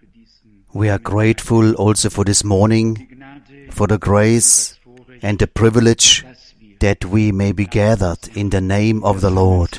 We are grateful also for this morning, for the grace and the privilege that we may be gathered in the name of the Lord,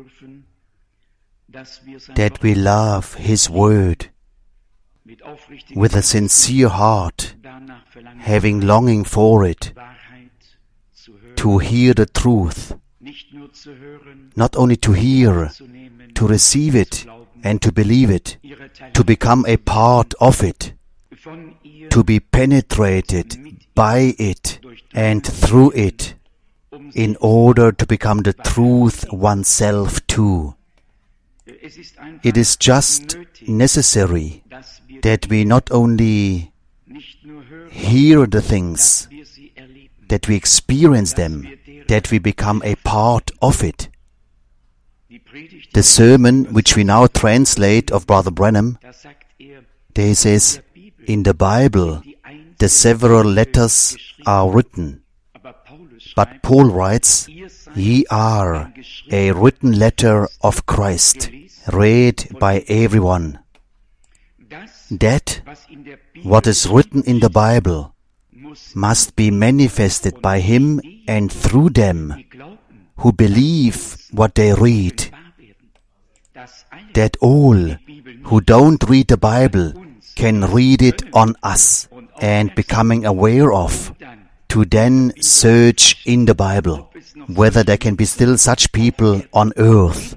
that we love His Word with a sincere heart, having longing for it, to hear the truth, not only to hear, to receive it and to believe it, to become a part of it, to be penetrated by it and through it, in order to become the truth oneself too. It is just necessary that we not only hear the things, that we experience them, that we become a part of it. The sermon which we now translate of Brother Branham, there he says, in the Bible the several letters are written, but Paul writes, ye are a written letter of Christ, read by everyone. That what is written in the Bible must be manifested by him and through them who believe what they read. That all who don't read the Bible can read it on us and becoming aware of, to then search in the Bible whether there can be still such people on earth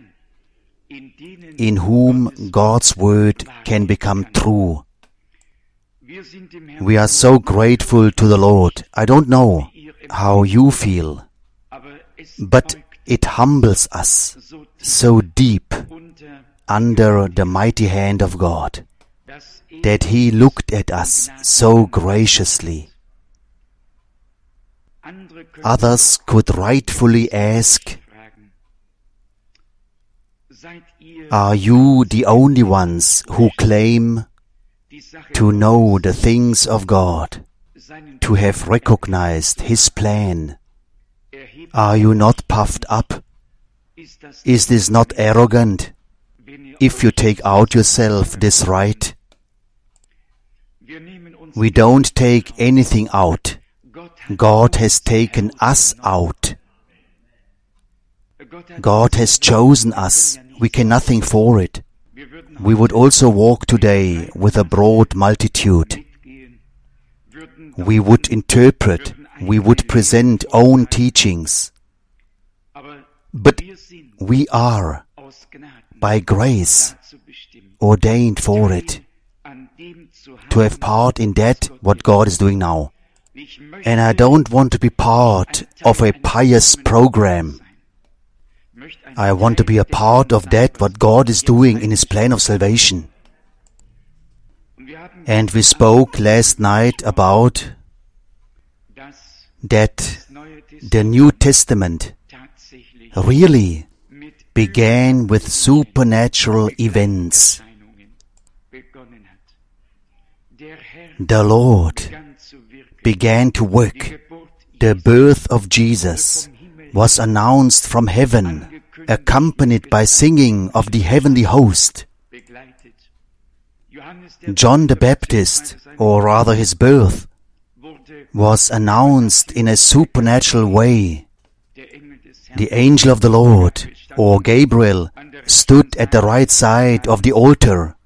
in whom God's Word can become true. We are so grateful to the Lord. I don't know how you feel, but it humbles us so deep under the mighty hand of God that He looked at us so graciously. Others could rightfully ask, are you the only ones who claim to know the things of God, to have recognized His plan? Are you not puffed up? Is this not arrogant, if you take out yourself this right? We don't take anything out. God has taken us out. God has chosen us. We can nothing for it. We would also walk today with a broad multitude. We would interpret, we would present own teachings. But we are, by grace, ordained for it, to have part in that what God is doing now. And I don't want to be part of a pious program. I want to be a part of that what God is doing in His plan of salvation. And we spoke last night about that the New Testament really began with supernatural events. The Lord began to work. The birth of Jesus was announced from heaven, accompanied by singing of the heavenly host. John the Baptist, or rather his birth, was announced in a supernatural way. The angel of the Lord, or Gabriel, stood at the right side of the altar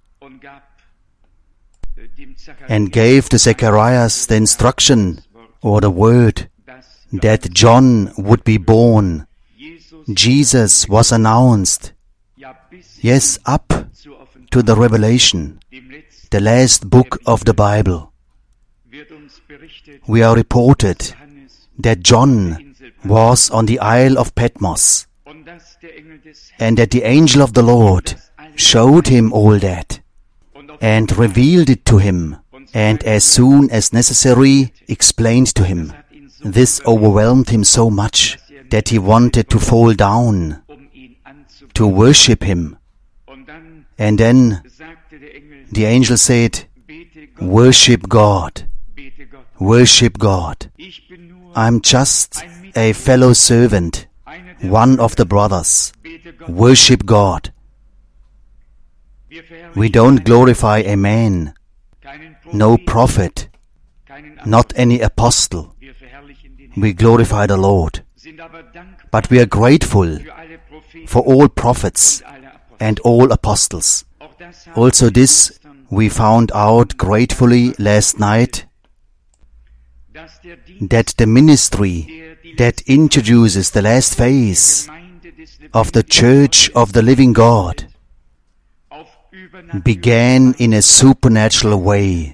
and gave to Zacharias the instruction, or the word, that John would be born. Jesus was announced, yes, up to the Revelation, the last book of the Bible. We are reported that John was on the Isle of Patmos, and that the angel of the Lord showed him all that, and revealed it to him, and as soon as necessary explained to him. This overwhelmed him so much that he wanted to fall down to worship him. And then the angel said, worship God, worship God. I'm just a fellow servant, one of the brothers. Worship God. We don't glorify a man, no prophet, not any apostle. We glorify the Lord. But we are grateful for all prophets and all apostles. Also this we found out gratefully last night, that the ministry that introduces the last phase of the Church of the Living God began in a supernatural way.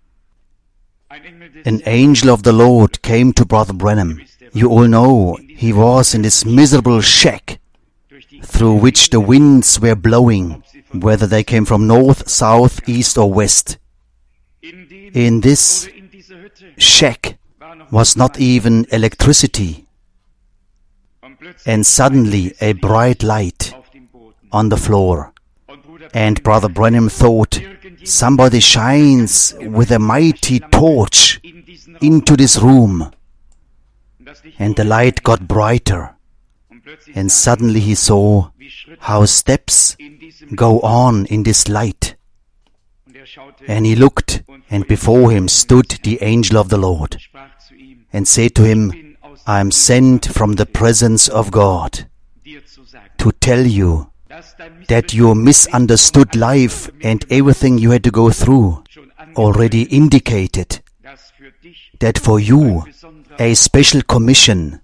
An angel of the Lord came to Brother Branham. You all know he was in this miserable shack through which the winds were blowing, whether they came from north, south, east or west. In this shack was not even electricity. And suddenly a bright light on the floor. And Brother Branham thought, somebody shines with a mighty torch into this room. And the light got brighter. And suddenly he saw how steps go on in this light. And he looked, and before him stood the angel of the Lord, and said to him, I am sent from the presence of God to tell you that your misunderstood life and everything you had to go through already indicated that for you a special commission,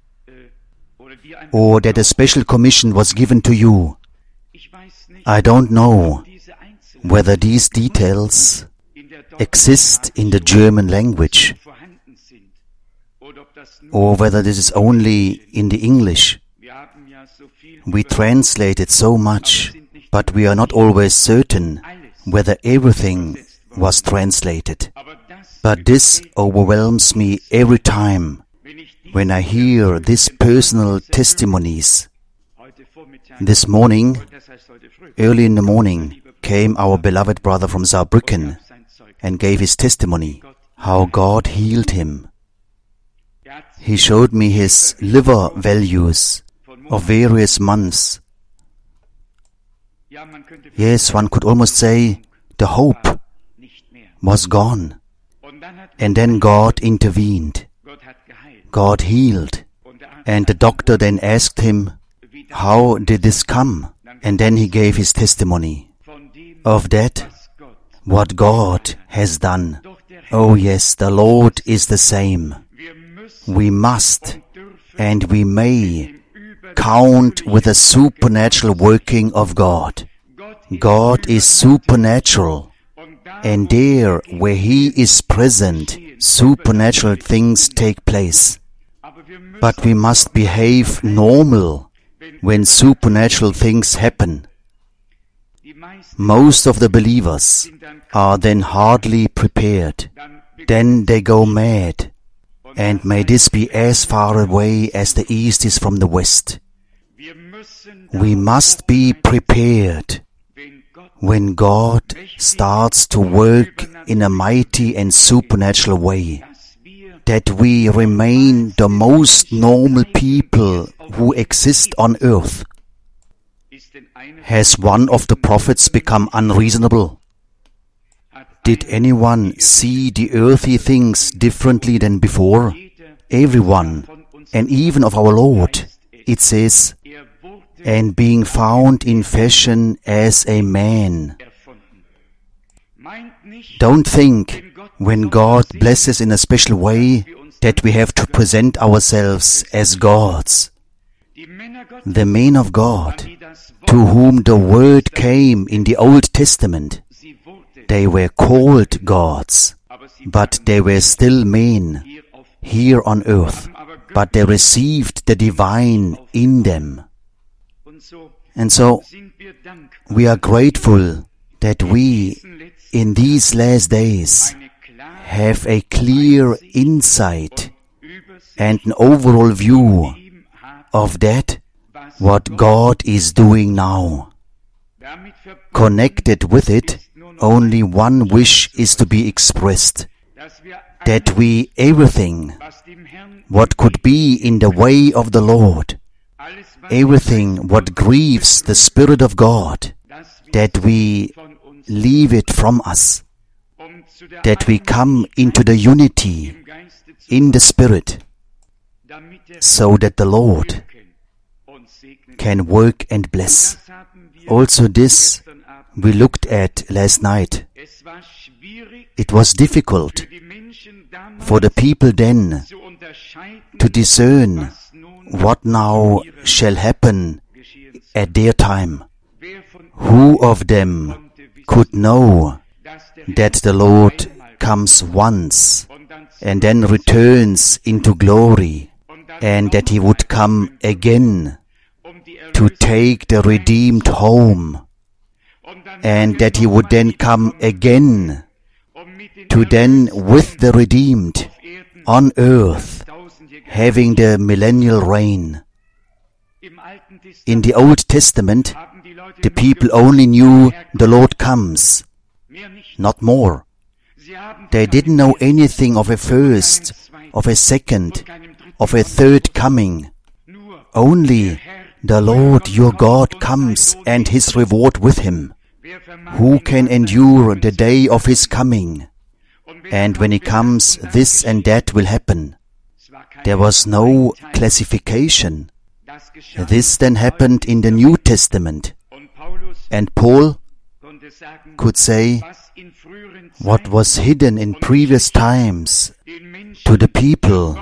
or that a special commission was given to you. I don't know whether these details exist in the German language, or whether this is only in the English. We translate it so much, but we are not always certain whether everything was translated. But this overwhelms me every time when I hear these personal testimonies. This morning, early in the morning, came our beloved brother from Saarbrücken and gave his testimony, how God healed him. He showed me his liver values of various months. Yes, one could almost say the hope was gone. And then God intervened. God healed. And the doctor then asked him, how did this come? And then he gave his testimony of that, what God has done. Oh yes, the Lord is the same. We must and we may count with the supernatural working of God. God is supernatural, and there where He is present, supernatural things take place. But we must behave normal when supernatural things happen. Most of the believers are then hardly prepared. Then they go mad. And may this be as far away as the east is from the west. We must be prepared when God starts to work in a mighty and supernatural way, that we remain the most normal people who exist on earth. Has one of the prophets become unreasonable? Did anyone see the earthly things differently than before? Everyone, and even of our Lord. It says, and being found in fashion as a man. Don't think, when God blesses in a special way, that we have to present ourselves as gods. The men of God, to whom the word came in the Old Testament, they were called gods, but they were still men here on earth, but they received the divine in them. And so, we are grateful that we, in these last days, have a clear insight and an overall view of that, what God is doing now. Connected with it, only one wish is to be expressed, that we everything, what could be in the way of the Lord, everything what grieves the Spirit of God, that we leave it from us, that we come into the unity in the Spirit, so that the Lord can work and bless. Also this we looked at last night. It was difficult for the people then to discern what now shall happen at their time. Who of them could know that the Lord comes once and then returns into glory, and that He would come again to take the redeemed home, and that He would then come again to then with the redeemed on earth having the millennial reign. In the Old Testament, the people only knew the Lord comes, not more. They didn't know anything of a first, of a second, of a third coming. Only the Lord your God comes and His reward with Him. Who can endure the day of His coming? And when He comes, this and that will happen. There was no classification. This then happened in the New Testament. And Paul could say, what was hidden in previous times to the people,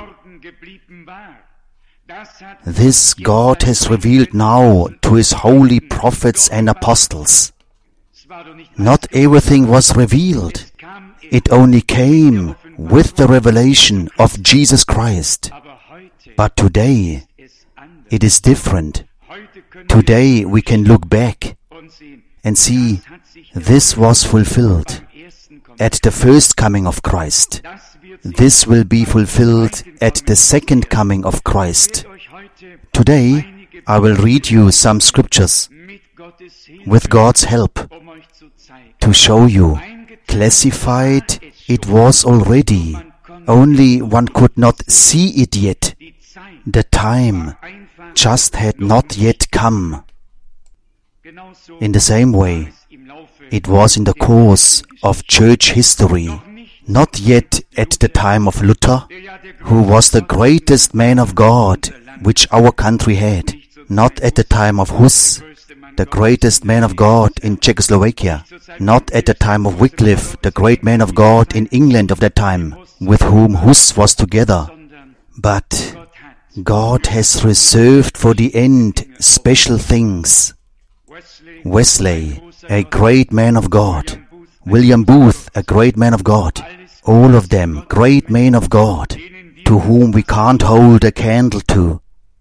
this God has revealed now to His holy prophets and apostles. Not everything was revealed. It only came with the revelation of Jesus Christ. But today, it is different. Today we can look back and see this was fulfilled at the first coming of Christ. This will be fulfilled at the second coming of Christ. Today I will read you some scriptures with God's help to show you. Classified it was already, only one could not see it yet. The time just had not yet come. In the same way, it was in the course of church history, not yet at the time of Luther, who was the greatest man of God which our country had, not at the time of Hus, the greatest man of God in Czechoslovakia, not at the time of Wycliffe, the great man of God in England of that time, with whom Hus was together. But God has reserved for the end special things. Wesley, a great man of God. William Booth, a great man of God. All of them great men of God, to whom we can't hold a candle to.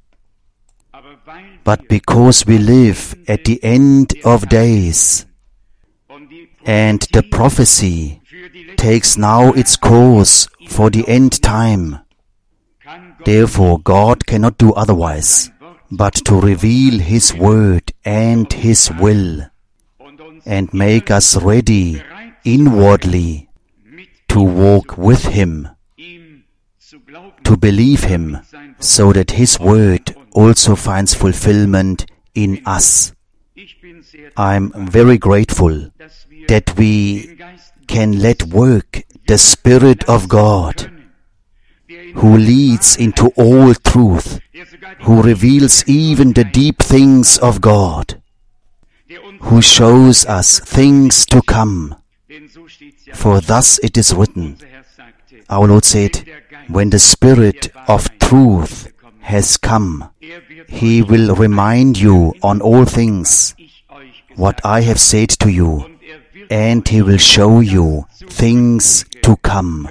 But because we live at the end of days, and the prophecy takes now its course for the end time, therefore God cannot do otherwise but to reveal His word and His will, and make us ready inwardly to walk with Him, to believe Him, so that His word also finds fulfillment in us. I'm very grateful that we can let work the Spirit of God, who leads into all truth, who reveals even the deep things of God, who shows us things to come. For thus it is written, our Lord said, when the Spirit of truth has come, He will remind you on all things what I have said to you, and He will show you things to come.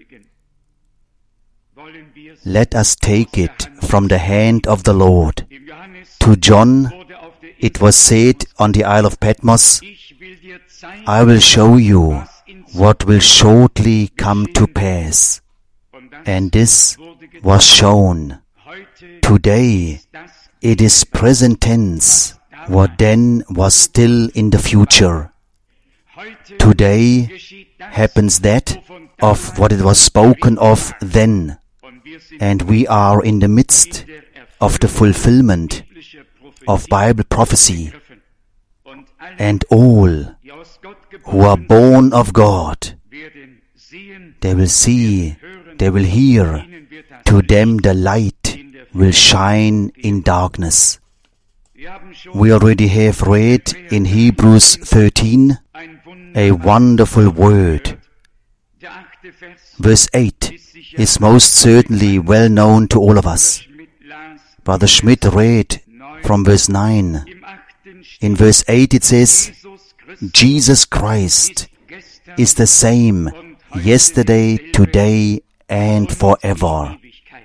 Let us take it from the hand of the Lord. To John it was said on the Isle of Patmos, I will show you what will shortly come to pass. And this was shown. Today it is present tense, what then was still in the future. Today happens that of what it was spoken of then, and we are in the midst of the fulfillment of Bible prophecy. and all who are born of God, they will see, they will hear, to them the light will shine in darkness. We already have read in Hebrews 13 a wonderful word. Verse 8 is most certainly well known to all of us. Brother Schmidt read from verse 9. In verse 8 it says, Jesus Christ is the same yesterday, today, and forever.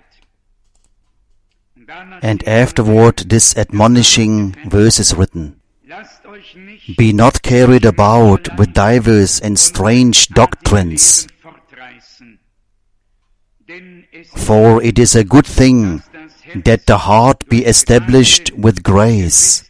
And afterward this admonishing verse is written, Be not carried about with divers and strange doctrines, for it is a good thing that the heart be established with grace,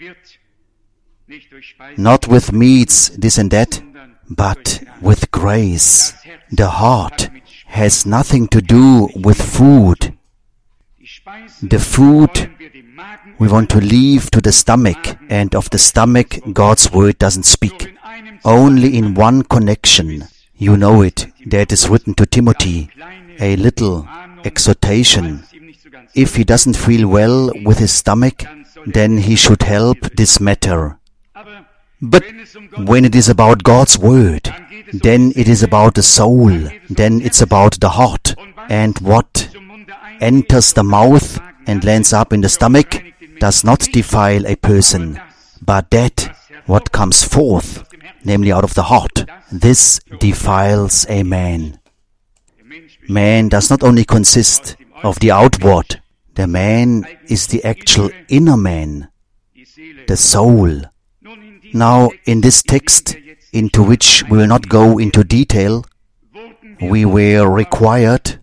not with meats, this and that, but with grace. The heart has nothing to do with food. The food we want to leave to the stomach, and of the stomach God's word doesn't speak. Only in one connection, you know it, that is written to Timothy, a little exhortation. If he doesn't feel well with his stomach, then he should help this matter. But when it is about God's word, then it is about the soul, then it's about the heart. And what enters the mouth and lands up in the stomach does not defile a person, but that what comes forth, namely out of the heart, this defiles a man. Man does not only consist of the outward, the man is the actual inner man, the soul. Now, in this text, into which we will not go into detail, we were required,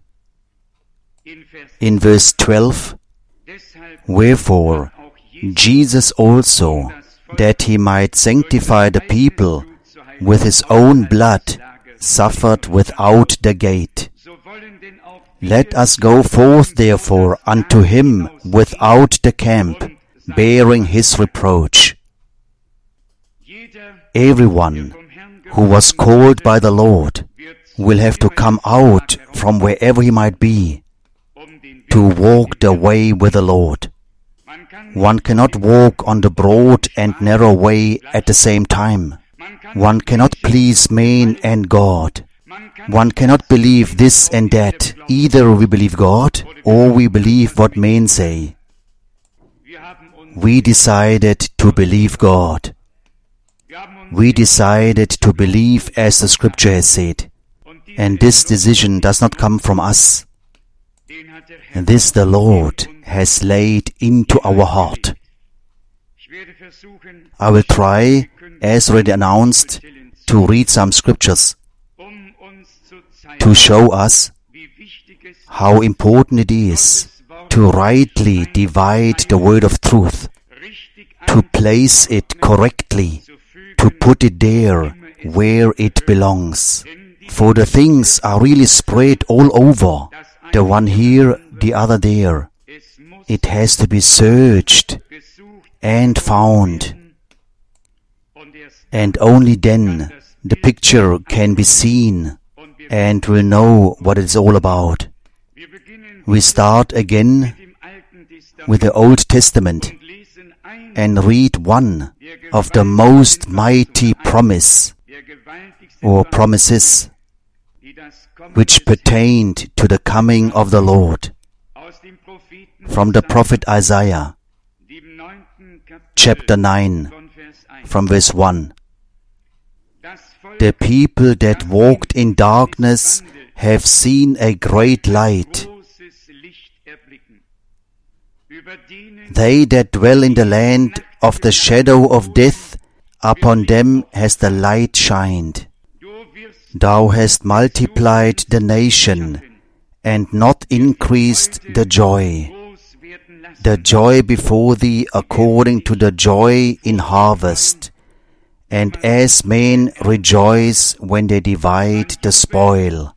in verse 12, Wherefore, Jesus also, that he might sanctify the people with his own blood, suffered without the gate. Let us go forth therefore unto him without the camp, bearing his reproach. Everyone who was called by the Lord will have to come out from wherever he might be to walk the way with the Lord. One cannot walk on the broad and narrow way at the same time. One cannot please man and God. One cannot believe this and that. Either we believe God or we believe what men say. We decided to believe God. We decided to believe as the Scripture has said. And this decision does not come from us. This the Lord has laid into our heart. I will try, as already announced, to read some scriptures to show us how important it is to rightly divide the word of truth, to place it correctly, to put it there where it belongs. For the things are really spread all over, the one here, the other there. It has to be searched and found, and only then the picture can be seen and we'll know what it's all about. We start again with the Old Testament and read one of the most mighty promises which pertained to the coming of the Lord. From the prophet Isaiah, chapter 9, from verse 1. The people that walked in darkness have seen a great light. They that dwell in the land of the shadow of death, upon them has the light shined. Thou hast multiplied the nation, and not increased the joy. The joy before thee according to the joy in harvest, and as men rejoice when they divide the spoil.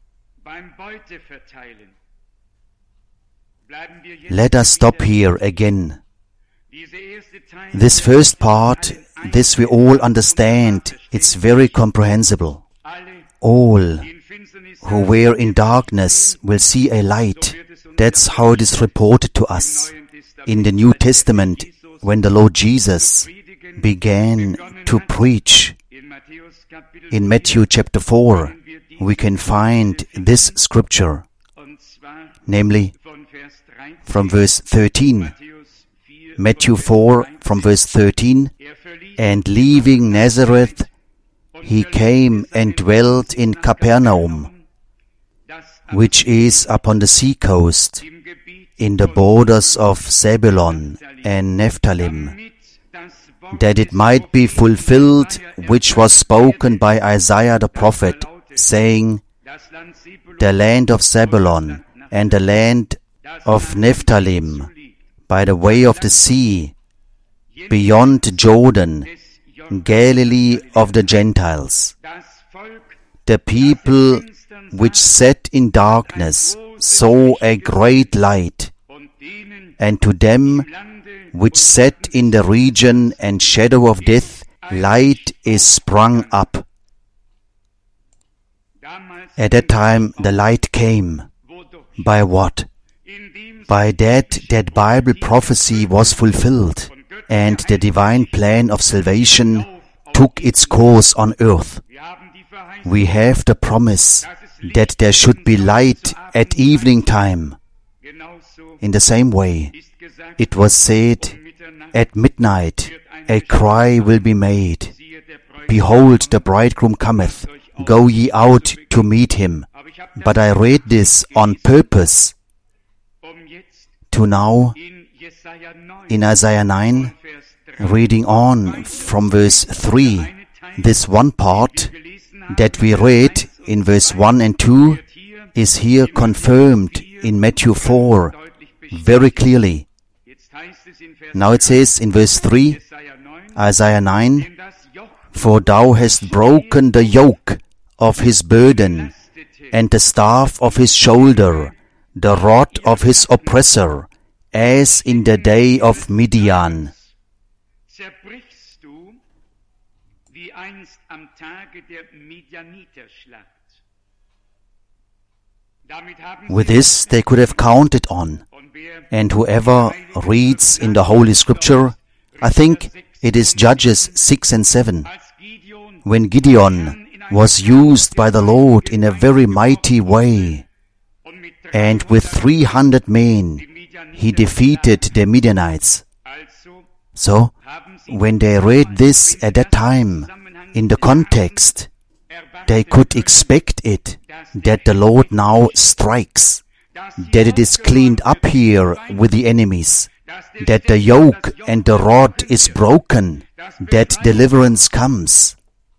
Let us stop here again. This first part this we all understand. It's very comprehensible. All who were in darkness will see a light. That's how it is reported to us in the New Testament when the Lord Jesus began to preach. In Matthew chapter 4, we can find this scripture, namely from verse 13. Matthew 4 from verse 13, and leaving Nazareth, he came and dwelt in Capernaum, which is upon the sea coast, in the borders of Zebulun and Nephthalim, that it might be fulfilled which was spoken by Isaiah the prophet, saying, the land of Zebulun and the land of Nephthalim, by the way of the sea, beyond Jordan, Galilee of the Gentiles. The people which sat in darkness saw a great light, and to them which sat in the region and shadow of death, light is sprung up. At that time the light came. By what? By that Bible prophecy was fulfilled, and the divine plan of salvation took its course on earth. We have the promise that there should be light at evening time. In the same way, it was said, at midnight a cry will be made, behold, the bridegroom cometh, go ye out to meet him. But I read this on purpose to now, in Isaiah 9, reading on from verse 3, this one part that we read in verse 1 and 2 is here confirmed in Matthew 4 very clearly. Now it says in verse 3, Isaiah 9, for thou hast broken the yoke of his burden, and the staff of his shoulder, the rod of his oppressor, as in the day of Midian. With this they could have counted on, and whoever reads in the Holy Scripture, I think it is Judges 6 and 7, when Gideon was used by the Lord in a very mighty way, and with 300 men he defeated the Midianites. So, when they read this at that time, in the context, they could expect it, that the Lord now strikes, that it is cleaned up here with the enemies, that the yoke and the rod is broken, that deliverance comes.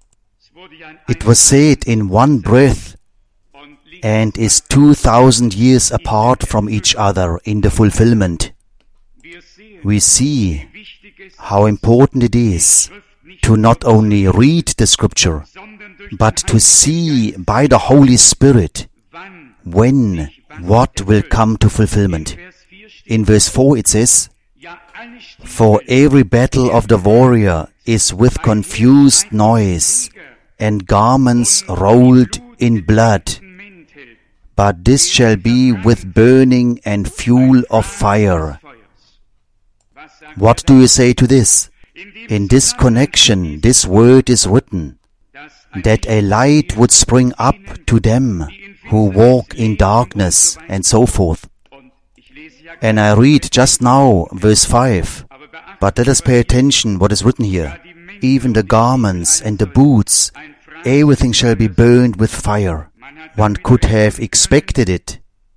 It was said in one breath, and is 2,000 years apart from each other in the fulfillment. We see how important it is to not only read the Scripture, but to see by the Holy Spirit when what will come to fulfillment. In verse 4 it says, for every battle of the warrior is with confused noise, and garments rolled in blood. But this shall be with burning and fuel of fire. What do you say to this? In this connection, this word is written, that a light would spring up to them who walk in darkness, and so forth. And I read just now verse 5, but let us pay attention what is written here. Even the garments and the boots, everything shall be burned with fire. One could have expected it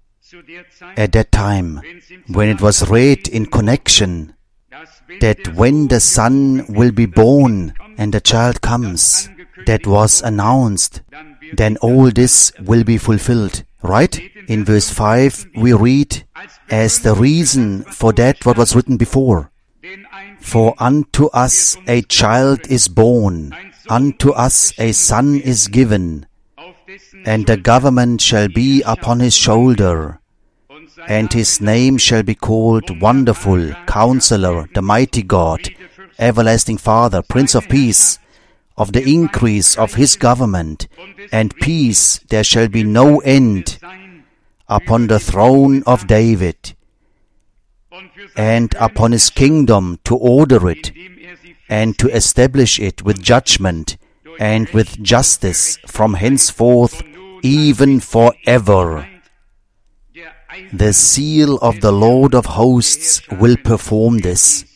at that time, when it was read in connection, that when the Son will be born and the child comes, that was announced, then all this will be fulfilled. Right? In verse 5 we read, as the reason for that what was written before, for unto us a child is born, unto us a son is given, and the government shall be upon his shoulder, and his name shall be called Wonderful, Counselor, the Mighty God, everlasting Father, Prince of Peace, of the increase of his government and peace there shall be no end upon the throne of David and upon his kingdom, to order it and to establish it with judgment and with justice from henceforth even forever. The seal of the Lord of hosts will perform this.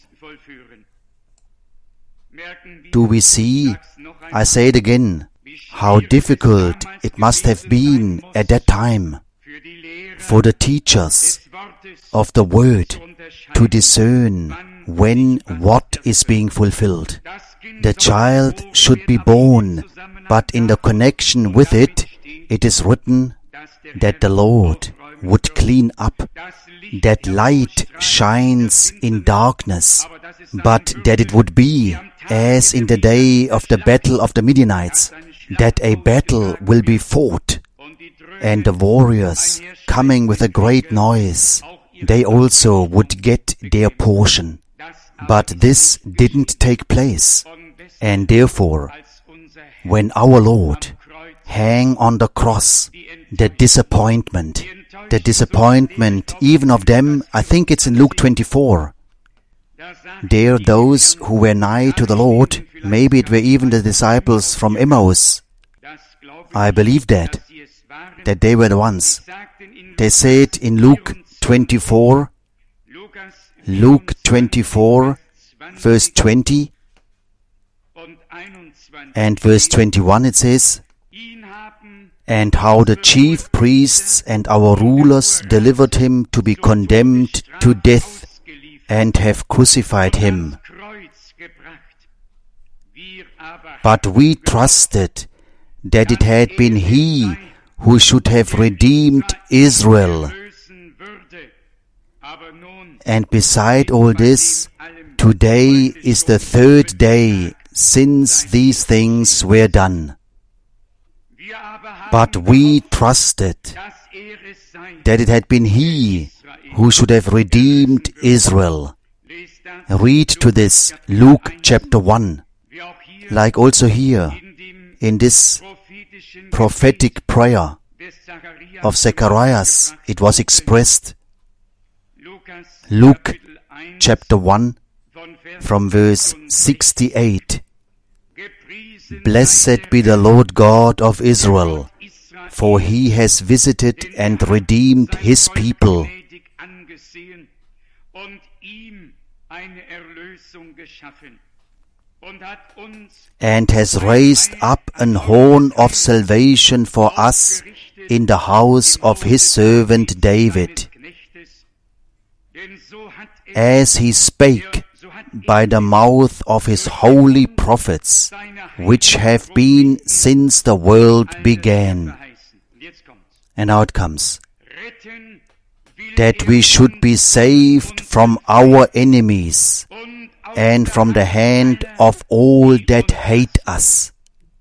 Do we see, I say it again, how difficult it must have been at that time for the teachers of the Word to discern when what is being fulfilled. The child should be born, but in the connection with it, it is written that the Lord would clean up, that light shines in darkness, but that it would be as in the day of the battle of the Midianites, that a battle will be fought, and the warriors coming with a great noise, they also would get their portion. But this didn't take place, and therefore, when our Lord hang on the cross, the disappointment even of them, I think it's in Luke 24. There those who were nigh to the Lord, maybe it were even the disciples from Emmaus, I believe that they were the ones. They said in Luke 24, verse 20 and verse 21, it says, and how the chief priests and our rulers delivered him to be condemned to death and have crucified him. But we trusted that it had been he who should have redeemed Israel. And beside all this, today is the third day since these things were done. But we trusted that it had been he who should have redeemed Israel. Read to this Luke chapter 1, like also here in this prophetic prayer of Zacharias, it was expressed. Luke chapter 1 from verse 68. Blessed be the Lord God of Israel, for he has visited and redeemed his people, and has raised up an horn of salvation for us in the house of his servant David, as he spake by the mouth of his holy prophets, which have been since the world began. And now it comes, that we should be saved from our enemies and from the hand of all that hate us.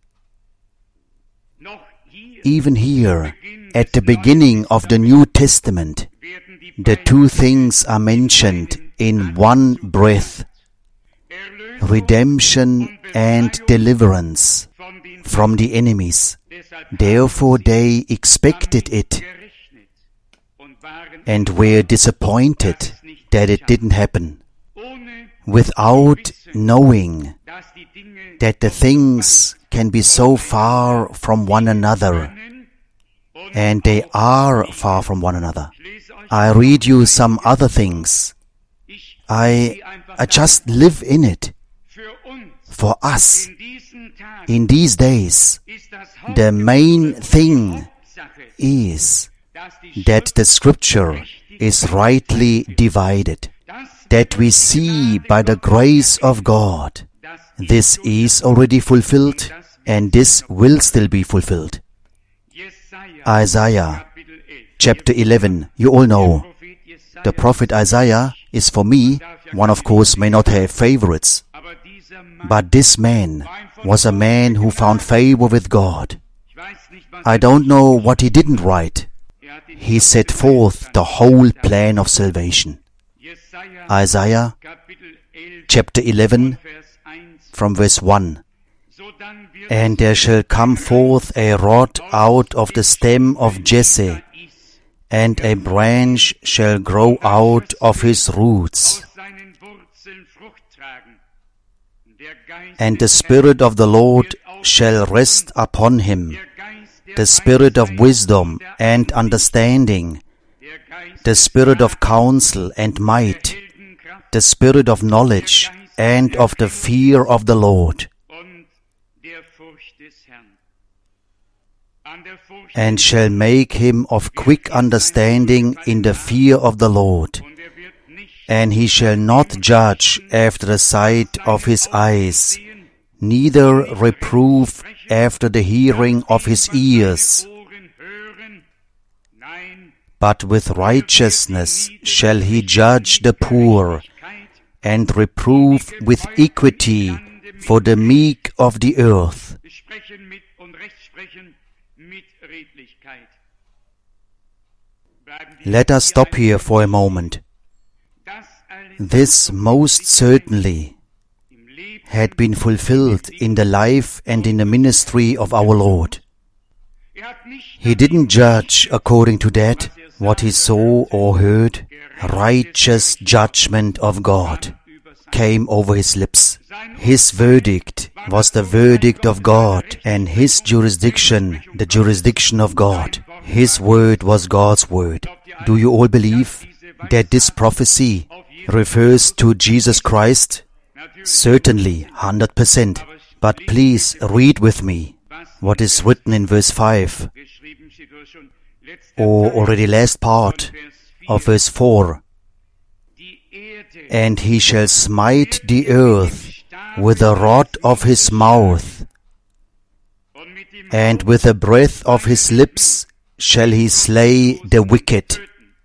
Even here, at the beginning of the New Testament, the two things are mentioned in one breath: redemption and deliverance from the enemies. Therefore they expected it and were disappointed that it didn't happen, without knowing that the things can be so far from one another, and they are far from one another. I read you some other things. I just live in it. For us, in these days, the main thing is that the Scripture is rightly divided, that we see by the grace of God, this is already fulfilled, and this will still be fulfilled. Isaiah chapter 11, you all know. The prophet Isaiah is for me, one of course may not have favorites, but this man was a man who found favor with God. I don't know what he didn't write. He set forth the whole plan of salvation. Isaiah chapter 11, from verse 1. And there shall come forth a rod out of the stem of Jesse, and a branch shall grow out of his roots. And the Spirit of the Lord shall rest upon him, the Spirit of wisdom and understanding, the Spirit of counsel and might, the Spirit of knowledge and of the fear of the Lord. And shall make him of quick understanding in the fear of the Lord. And he shall not judge after the sight of his eyes, neither reprove after the hearing of his ears. But with righteousness shall he judge the poor, and reprove with equity for the meek of the earth. Let us stop here for a moment. This most certainly had been fulfilled in the life and in the ministry of our Lord. He didn't judge according to that, what he saw or heard. Righteous judgment of God came over his lips. His verdict was the verdict of God, and his jurisdiction, the jurisdiction of God. His word was God's word. Do you all believe that this prophecy refers to Jesus Christ? Certainly, 100%. But please read with me what is written in verse 5, or already last part of verse 4. And he shall smite the earth with the rod of his mouth, and with the breath of his lips shall he slay the wicked.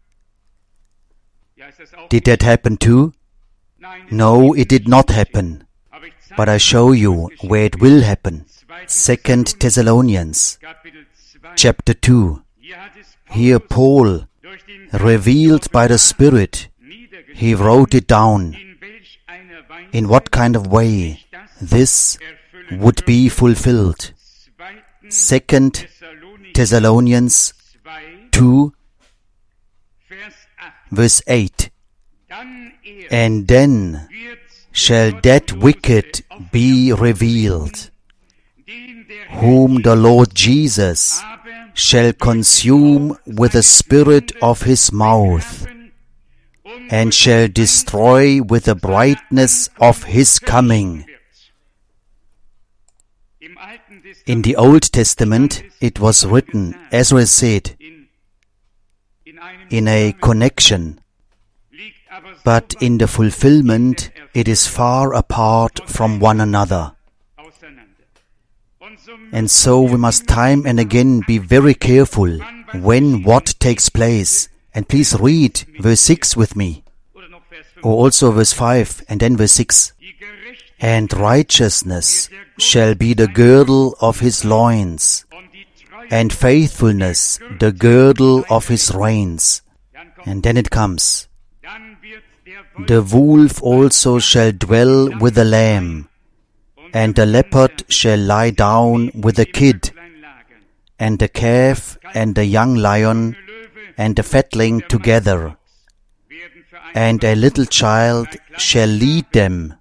Did that happen too? No, it did not happen. But I show you where it will happen. 2 Thessalonians, chapter 2. Here Paul, revealed by the Spirit, he wrote it down. In what kind of way this would be fulfilled? 2 Thessalonians 2, verse 8. And then shall that wicked be revealed, whom the Lord Jesus shall consume with the spirit of his mouth, and shall destroy with the brightness of his coming. In the Old Testament, it was written, Ezra said, in a connection, but in the fulfillment, it is far apart from one another. And so we must time and again be very careful when what takes place. And please read verse 6 with me, or also verse 5 and then verse 6. And righteousness shall be the girdle of his loins, and faithfulness the girdle of his reins. And then it comes, the wolf also shall dwell with the lamb, and the leopard shall lie down with the kid, and the calf and the young lion and the fatling together, and a little child shall lead them.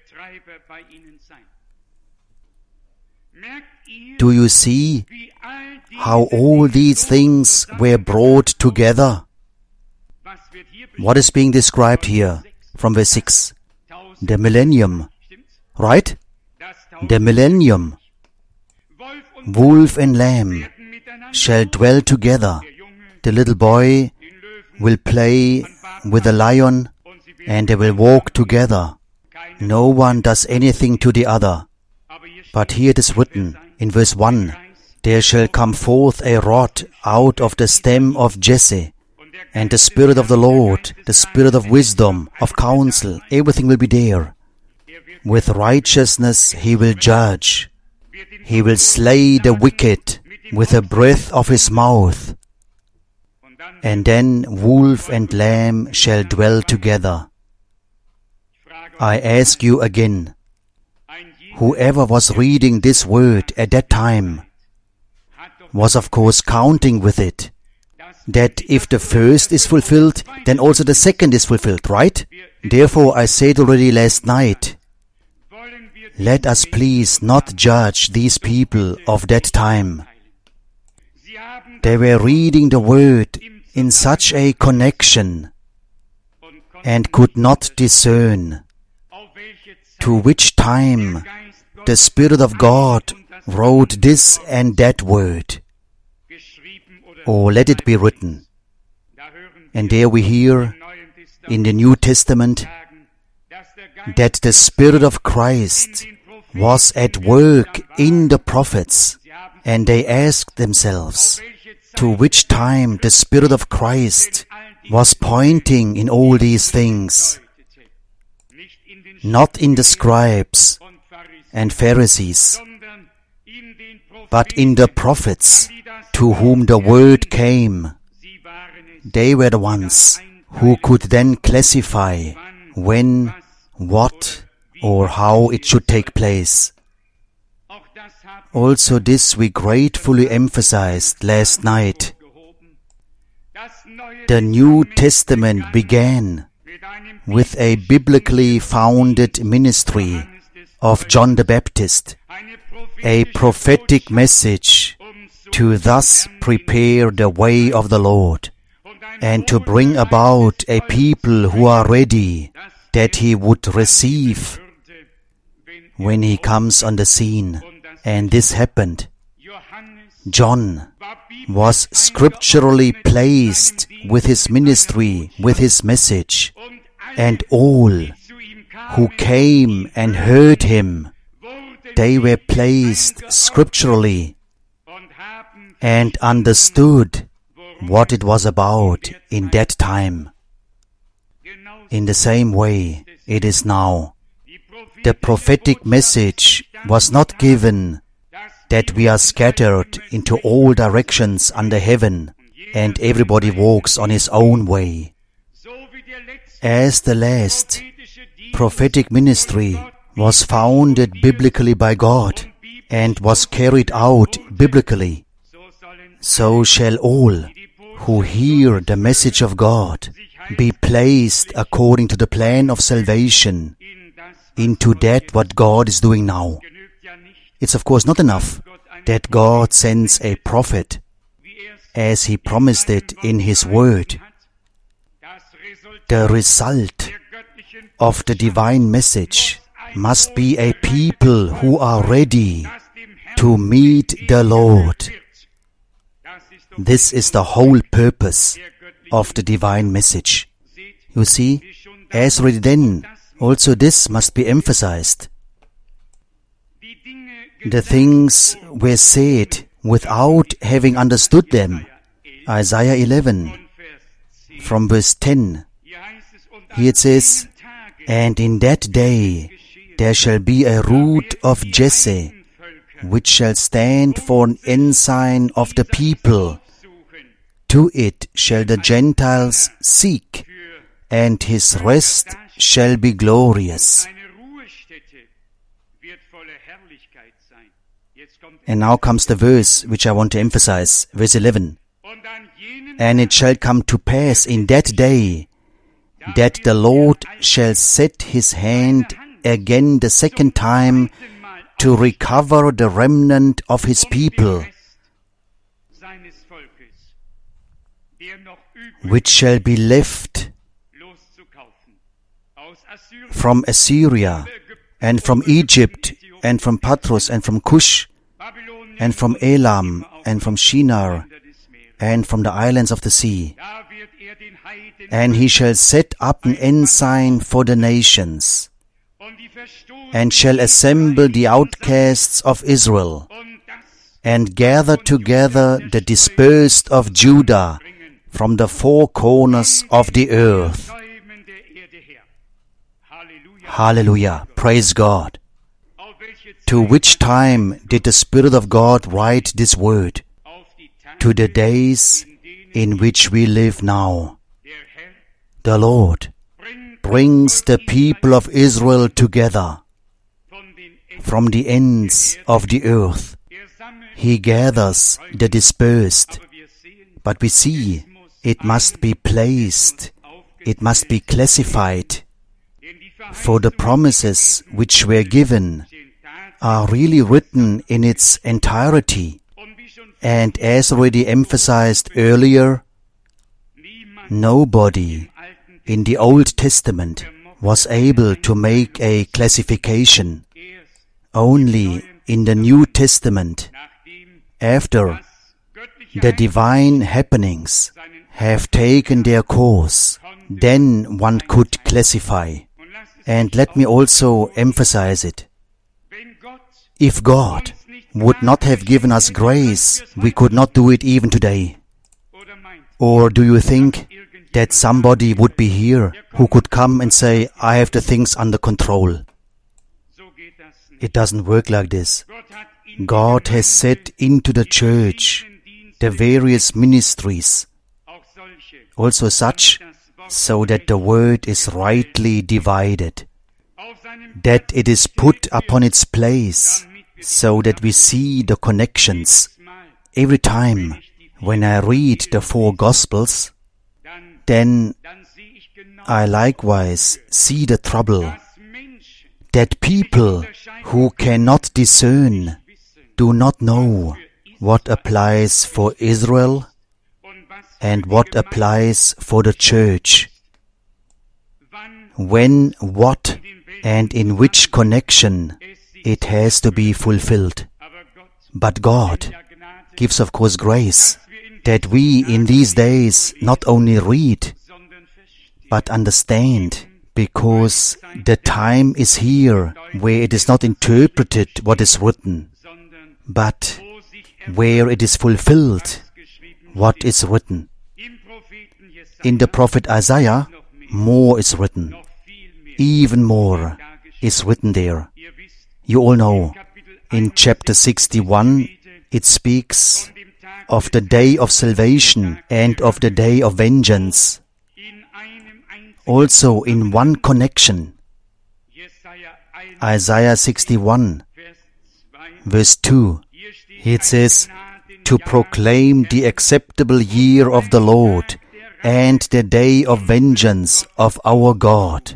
Do you see how all these things were brought together? What is being described here from verse 6? The millennium, right? The millennium. Wolf and lamb shall dwell together. The little boy will play with the lion, and they will walk together. No one does anything to the other. But here it is written in verse 1, there shall come forth a rod out of the stem of Jesse, and the Spirit of the Lord, the Spirit of wisdom, of counsel, everything will be there. With righteousness he will judge. He will slay the wicked with the breath of his mouth. And then wolf and lamb shall dwell together. I ask you again, whoever was reading this word at that time was of course counting with it, that if the first is fulfilled, then also the second is fulfilled, right? Therefore I said already last night, let us please not judge these people of that time. They were reading the word in such a connection and could not discern to which time the Spirit of God wrote this and that word, or let it be written. And there we hear in the New Testament that the Spirit of Christ was at work in the prophets, and they asked themselves to which time the Spirit of Christ was pointing in all these things, not in the scribes and Pharisees, but in the prophets to whom the word came. They were the ones who could then classify when, what, or how it should take place. Also this we gratefully emphasized last night. The New Testament began with a biblically founded ministry of John the Baptist, a prophetic message to thus prepare the way of the Lord and to bring about a people who are ready, that He would receive when He comes on the scene. And this happened. John was scripturally placed with his ministry, with his message, and all who came and heard him, they were placed scripturally and understood what it was about in that time. In the same way it is now. The prophetic message was not given that we are scattered into all directions under heaven and everybody walks on his own way. As the last prophetic ministry was founded biblically by God and was carried out biblically, so shall all who hear the message of God be placed according to the plan of salvation into that what God is doing now. It's of course not enough that God sends a prophet as He promised it in His word. The result of the divine message must be a people who are ready to meet the Lord. This is the whole purpose of the divine message. You see, as already then, also this must be emphasized. The things were said without having understood them. Isaiah 11, from verse 10. Here it says, and in that day there shall be a root of Jesse, which shall stand for an ensign of the people. To it shall the Gentiles seek, and his rest shall be glorious. And now comes the verse which I want to emphasize, verse 11. And it shall come to pass in that day that the Lord shall set His hand again the second time to recover the remnant of His people, which shall be left from Assyria, and from Egypt, and from Patros, and from Cush, and from Elam, and from Shinar, and from the islands of the sea. And He shall set up an ensign for the nations, and shall assemble the outcasts of Israel, and gather together the dispersed of Judah from the four corners of the earth. Hallelujah! Praise God! To which time did the Spirit of God write this word? To the days in which we live now. The Lord brings the people of Israel together from the ends of the earth. He gathers the dispersed. But we see it must be placed, it must be classified. For the promises which were given are really written in its entirety. And as already emphasized earlier, nobody in the Old Testament was able to make a classification. Only in the New Testament, after the divine happenings have taken their course, then one could classify. And let me also emphasize it. If God would not have given us grace, we could not do it even today. Or do you think that somebody would be here who could come and say, I have the things under control? It doesn't work like this. God has set into the church the various ministries, also such, so that the word is rightly divided, that it is put upon its place, so that we see the connections. Every time when I read the 4 Gospels, then I likewise see the trouble that people who cannot discern do not know what applies for Israel and what applies for the church. When, what, and in which connection it has to be fulfilled. But God gives, of course, grace that we in these days not only read, but understand, because the time is here where it is not interpreted what is written, but where it is fulfilled what is written. In the prophet Isaiah, more is written. Even more is written there. You all know, in chapter 61, it speaks of the day of salvation and of the day of vengeance. Also in one connection, Isaiah 61, verse 2, it says, to proclaim the acceptable year of the Lord and the day of vengeance of our God.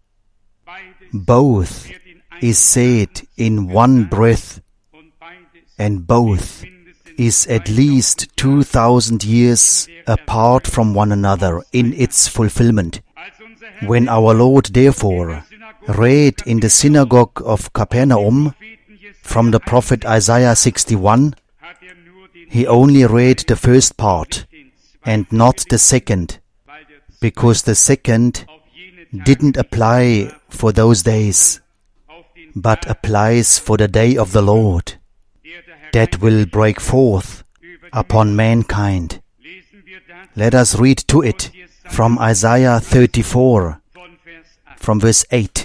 Both is said in one breath, and both is at least 2,000 years apart from one another in its fulfillment. When our Lord therefore read in the synagogue of Capernaum from the prophet Isaiah 61, he only read the first part and not the second, because the second didn't apply for those days, but applies for the day of the Lord that will break forth upon mankind. Let us read to it from Isaiah 34, from verse 8.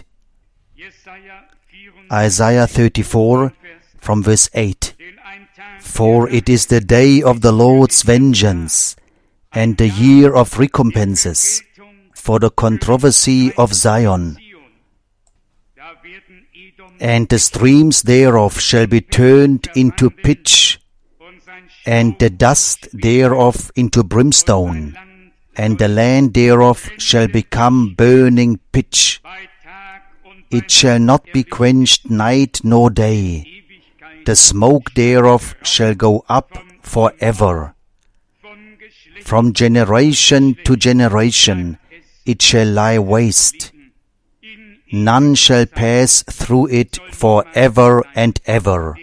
Isaiah 34, from verse 8. For it is the day of the Lord's vengeance, and the year of recompenses, for the controversy of Zion. And the streams thereof shall be turned into pitch, and the dust thereof into brimstone, and the land thereof shall become burning pitch. It shall not be quenched night nor day. The smoke thereof shall go up forever. From generation to generation it shall lie waste. None shall pass through it forever and ever.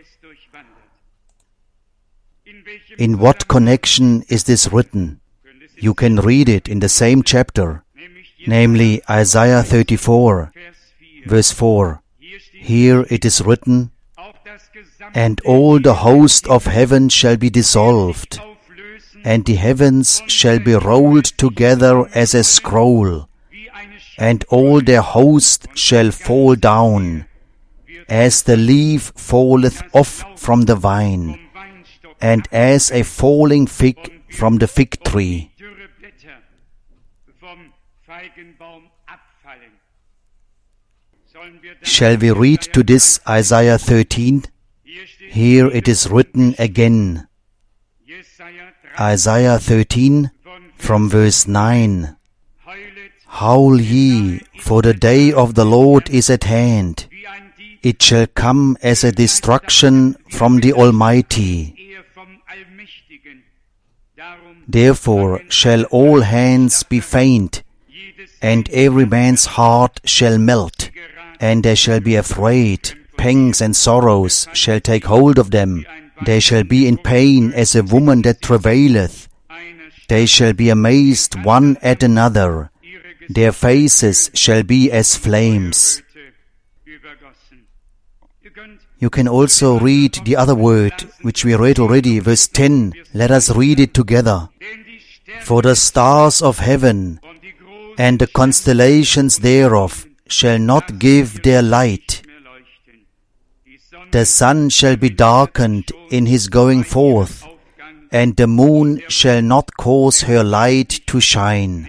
In what connection is this written? You can read it in the same chapter, namely Isaiah 34, verse 4. Here it is written, and all the host of heaven shall be dissolved, and the heavens shall be rolled together as a scroll, and all their host shall fall down, as the leaf falleth off from the vine, and as a falling fig from the fig tree. Shall we read to this Isaiah 13? Here it is written again. Isaiah 13 from verse 9. Howl ye, for the day of the Lord is at hand. It shall come as a destruction from the Almighty. Therefore shall all hands be faint, and every man's heart shall melt, and they shall be afraid. Pangs and sorrows shall take hold of them. They shall be in pain as a woman that travaileth. They shall be amazed one at another. Their faces shall be as flames. You can also read the other word, which we read already, verse 10. Let us read it together. For the stars of heaven and the constellations thereof shall not give their light. The sun shall be darkened in his going forth, and the moon shall not cause her light to shine.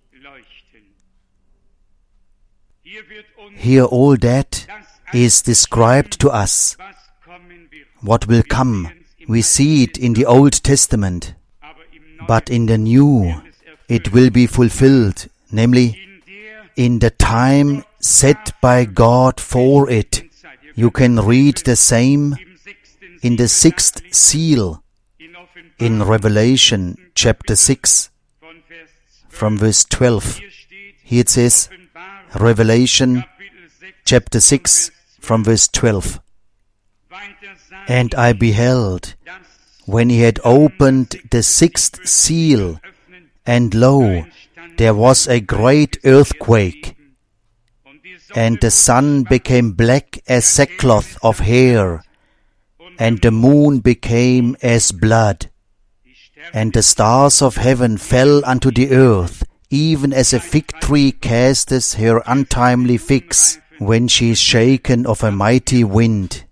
Here all that is described to us. What will come, we see it in the Old Testament, but in the New it will be fulfilled, namely in the time set by God for it. You can read the same in the 6th seal in Revelation chapter 6 from verse 12. Here it says, Revelation chapter 6 from verse 12. And I beheld, when he had opened the 6th seal, and lo, there was a great earthquake, and the sun became black as sackcloth of hair, and the moon became as blood, and the stars of heaven fell unto the earth, even as a fig tree casteth her untimely figs, when she is shaken of a mighty wind.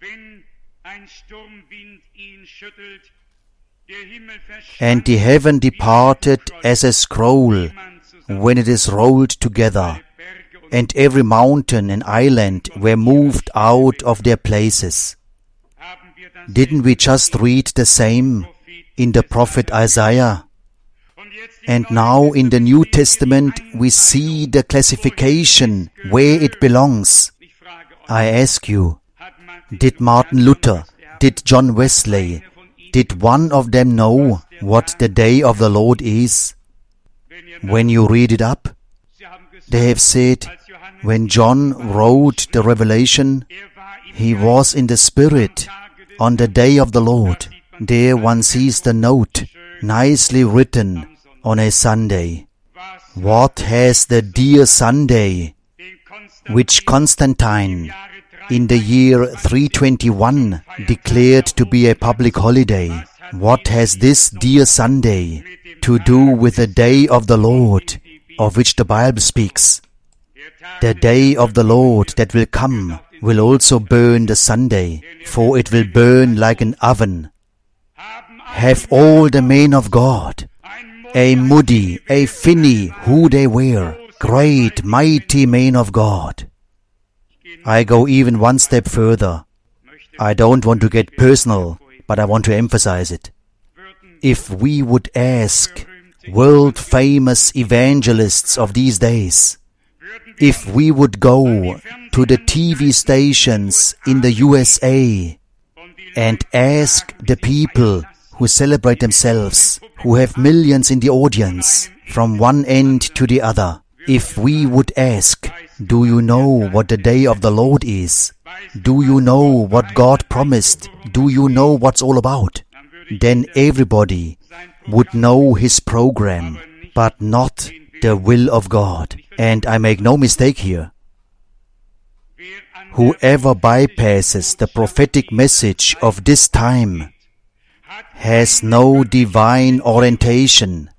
And the heaven departed as a scroll, when it is rolled together, and every mountain and island were moved out of their places. Didn't we just read the same in the prophet Isaiah? And now in the New Testament we see the classification where it belongs. I ask you, did Martin Luther, did John Wesley, did one of them know what the day of the Lord is? When you read it up, they have said, when John wrote the Revelation, he was in the Spirit on the day of the Lord. There one sees the note, nicely written on a Sunday. What has the dear Sunday, which Constantine in the year 321 declared to be a public holiday, what has this dear Sunday to do with the day of the Lord, of which the Bible speaks? The day of the Lord that will come will also burn the Sunday, for it will burn like an oven. Have all the men of God, a Moody, a Finney, who they were, great, mighty men of God. I go even one step further. I don't want to get personal, but I want to emphasize it. If we would ask world-famous evangelists of these days, if we would go to the TV stations in the USA and ask the people who celebrate themselves, who have millions in the audience, from one end to the other, if we would ask, do you know what the day of the Lord is? Do you know what God promised? Do you know what's all about? Then everybody would know his program, but not the will of God. And I make no mistake here. Whoever bypasses the prophetic message of this time has no divine orientation.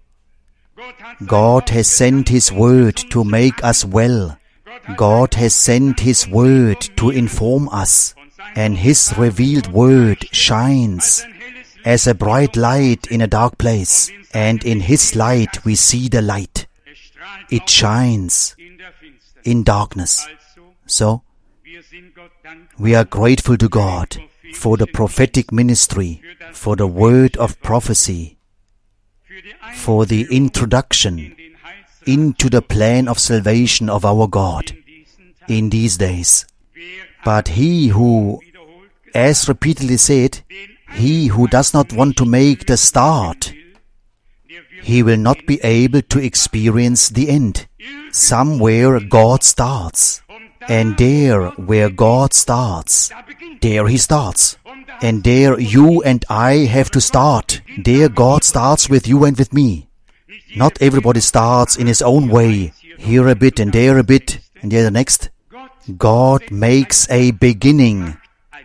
God has sent His Word to make us well. God has sent His Word to inform us, and His revealed Word shines as a bright light in a dark place, and in His light we see the light. It shines in darkness. So, we are grateful to God for the prophetic ministry, for the word of prophecy, for the introduction into the plan of salvation of our God in these days. But he who, as repeatedly said, he who does not want to make the start, he will not be able to experience the end. Somewhere God starts, and there where God starts, there He starts. And there you and I have to start. There God starts with you and with me. Not everybody starts in his own way, here a bit and there a bit, and there the next. God makes a beginning.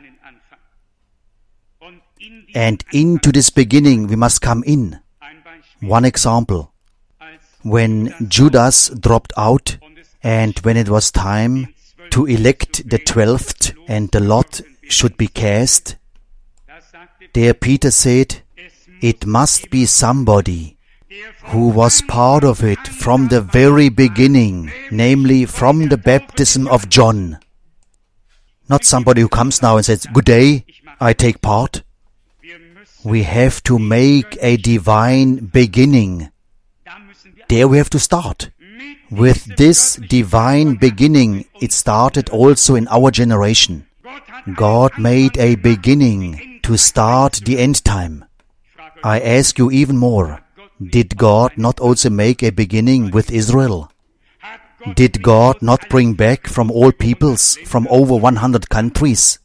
And into this beginning we must come in. One example. When Judas dropped out, and when it was time to elect the 12th and the lot should be cast, there Peter said, it must be somebody who was part of it from the very beginning, namely from the baptism of John. Not somebody who comes now and says, good day, I take part. We have to make a divine beginning. There we have to start. With this divine beginning, it started also in our generation. God made a beginning to start the end time. I ask you even more, did God not also make a beginning with Israel? Did God not bring back from all peoples, from over 100 countries?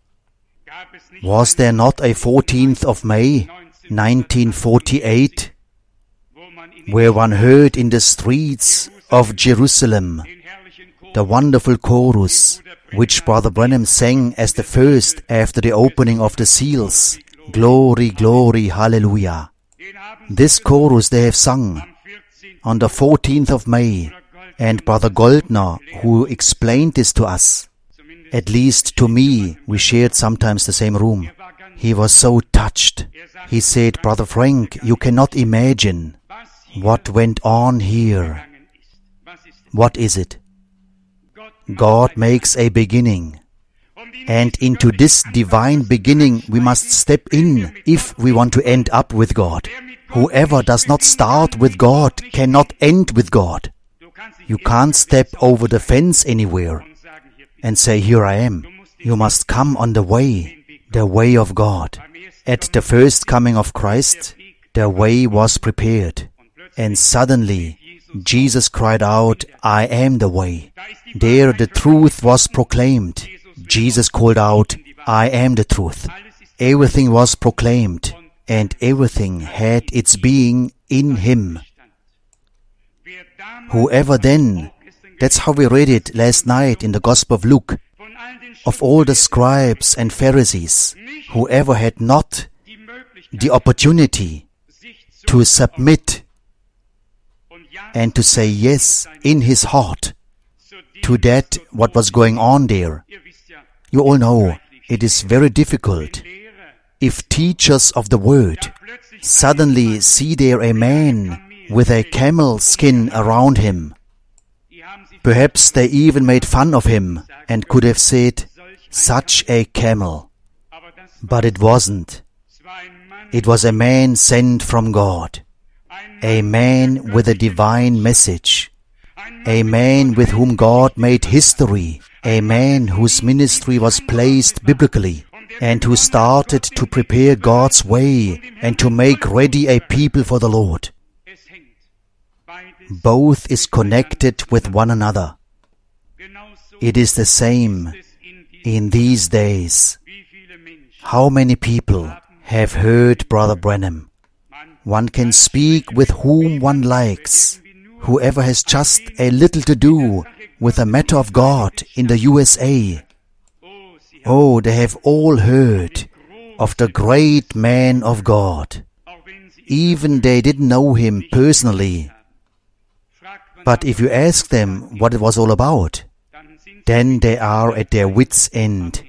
Was there not a 14th of May, 1948, where one heard in the streets of Jerusalem the wonderful chorus which Brother Branham sang as the first after the opening of the seals, Glory, glory, hallelujah. This chorus they have sung on the 14th of May, and Brother Goldner, who explained this to us, at least to me, we shared sometimes the same room. He was so touched. He said, Brother Frank, you cannot imagine what went on here. What is it? God makes a beginning. And into this divine beginning we must step in if we want to end up with God. Whoever does not start with God cannot end with God. You can't step over the fence anywhere and say, here I am. You must come on the way of God. At the first coming of Christ, the way was prepared. And suddenly, Jesus cried out, I am the way. There the truth was proclaimed. Jesus called out, I am the truth. Everything was proclaimed, and everything had its being in Him. Whoever then, that's how we read it last night in the Gospel of Luke, of all the scribes and Pharisees, whoever had not the opportunity to submit and to say yes in his heart to that what was going on there. You all know it is very difficult if teachers of the word suddenly see there a man with a camel skin around him. Perhaps they even made fun of him and could have said, such a camel. But it wasn't. It was a man sent from God. A man with a divine message. A man with whom God made history. A man whose ministry was placed biblically and who started to prepare God's way and to make ready a people for the Lord. Both is connected with one another. It is the same in these days. How many people have heard Brother Branham? One can speak with whom one likes. Whoever has just a little to do with the matter of God in the USA. Oh, they have all heard of the great man of God. Even they didn't know him personally. But if you ask them what it was all about, then they are at their wits' end.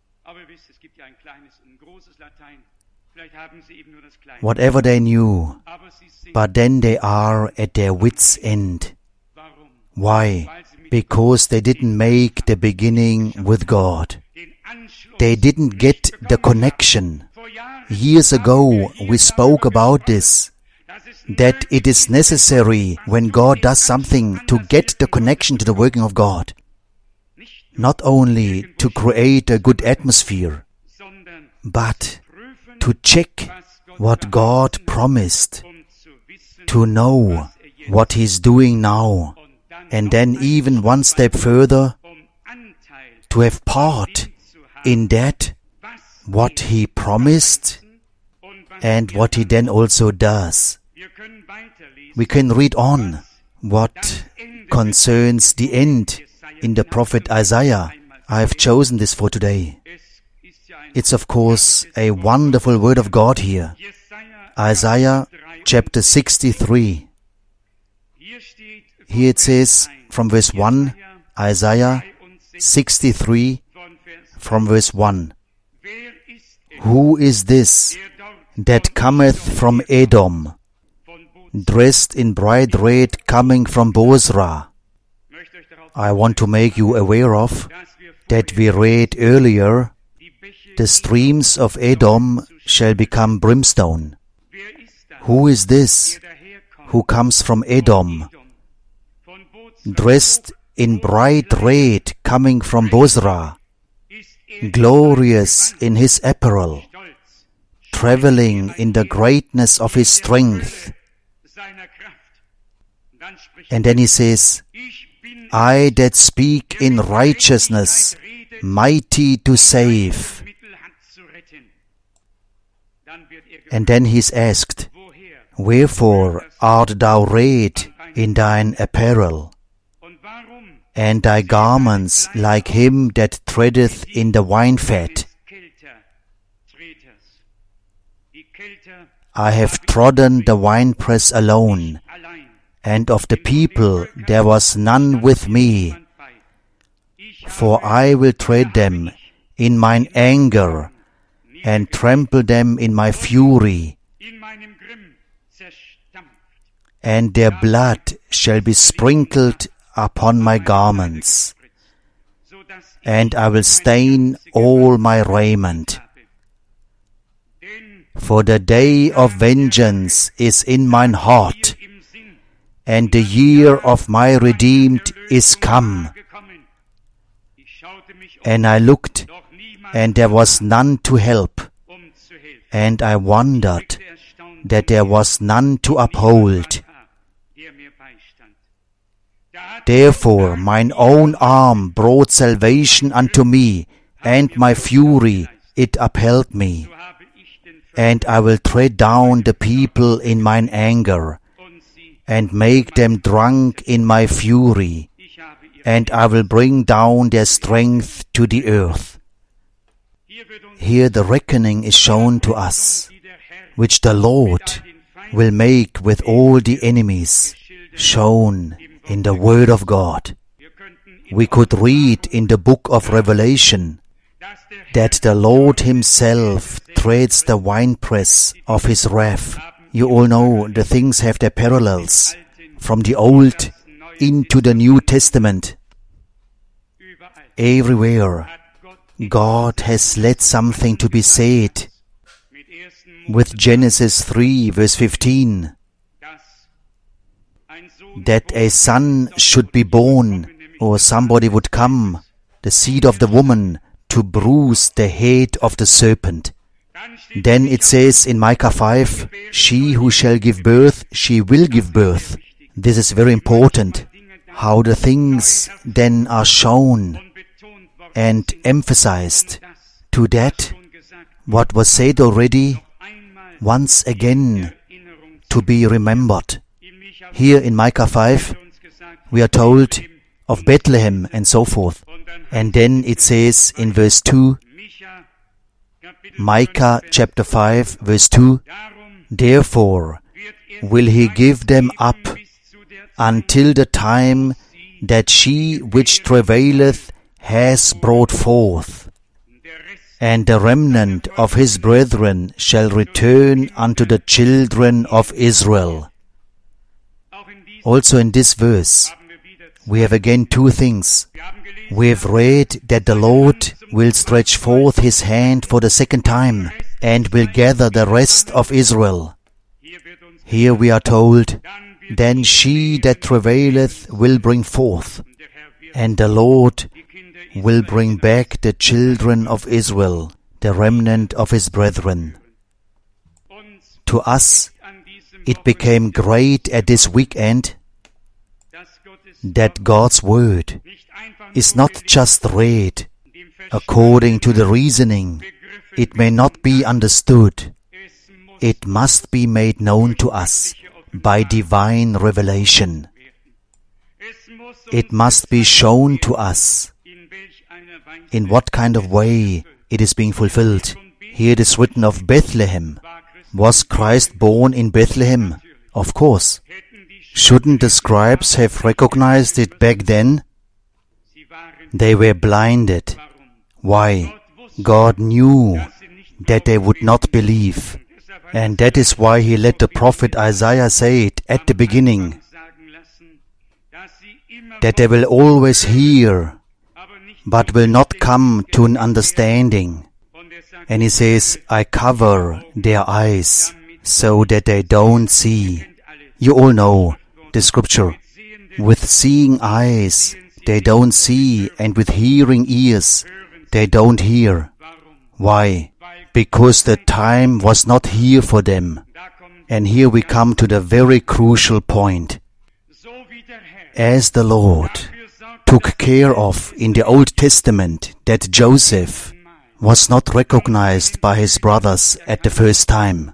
Whatever they knew, but then they are at their wits' end. Why? because they didn't make the beginning with God. They didn't get the connection. Years ago, we spoke about this, that it is necessary when God does something to get the connection to the working of God. Not only to create a good atmosphere, but to check what God promised, to know what He's doing now, and then even one step further, to have part in that, what He promised, and what He then also does. We can read on what concerns the end in the prophet Isaiah. I have chosen this for today. It's of course a wonderful word of God here. Isaiah chapter 63. Here it says from verse 1, Isaiah 63 from verse 1. Who is this that cometh from Edom, dressed in bright red, coming from Bozrah? I want to make you aware of that we read earlier, the streams of Edom shall become brimstone. Who is this who comes from Edom, dressed in bright red, coming from Bozrah, glorious in his apparel, traveling in the greatness of his strength? And then he says, I that speak in righteousness, mighty to save. And then he's asked, wherefore art thou red in thine apparel, and thy garments like him that treadeth in the wine-fat? I have trodden the winepress alone, and of the people there was none with me. For I will tread them in mine anger, and trample them in my fury, and their blood shall be sprinkled upon my garments, and I will stain all my raiment. For the day of vengeance is in mine heart, and the year of my redeemed is come. And I looked, and there was none to help, and I wondered that there was none to uphold. Therefore mine own arm brought salvation unto me, and my fury it upheld me. And I will tread down the people in mine anger, and make them drunk in my fury, and I will bring down their strength to the earth. Here the reckoning is shown to us, which the Lord will make with all the enemies, shown in the Word of God. We could read in the book of Revelation that the Lord Himself treads the winepress of His wrath. You all know the things have their parallels from the Old into the New Testament. Everywhere God has let something to be said. With Genesis 3 verse 15, that a son should be born, or somebody would come, the seed of the woman, to bruise the head of the serpent. Then it says in Micah 5, she who shall give birth, she will give birth. This is very important, how the things then are shown and emphasized to that what was said already, once again to be remembered. Here in Micah 5, we are told of Bethlehem and so forth. And then it says in verse 2, Micah chapter 5 verse 2, therefore will He give them up until the time that she which travaileth has brought forth, and the remnant of His brethren shall return unto the children of Israel. Also in this verse, we have again two things. We have read that the Lord will stretch forth His hand for the second time and will gather the rest of Israel. Here we are told, then she that travaileth will bring forth, and the Lord will bring back the children of Israel, the remnant of His brethren. To us, it became great at this weekend that God's Word is not just read according to the reasoning. It may not be understood. It must be made known to us by divine revelation. It must be shown to us in what kind of way it is being fulfilled. Here it is written of Bethlehem. Was Christ born in Bethlehem? Of course. Shouldn't the scribes have recognized it back then? They were blinded. Why? God knew that they would not believe. And that is why He let the prophet Isaiah say it at the beginning, that they will always hear, but will not come to an understanding. And He says, I cover their eyes so that they don't see. You all know the scripture. With seeing eyes, they don't see, and with hearing ears, they don't hear. Why? Because the time was not here for them. And here we come to the very crucial point. As the Lord took care of in the Old Testament that Joseph was not recognized by his brothers at the first time,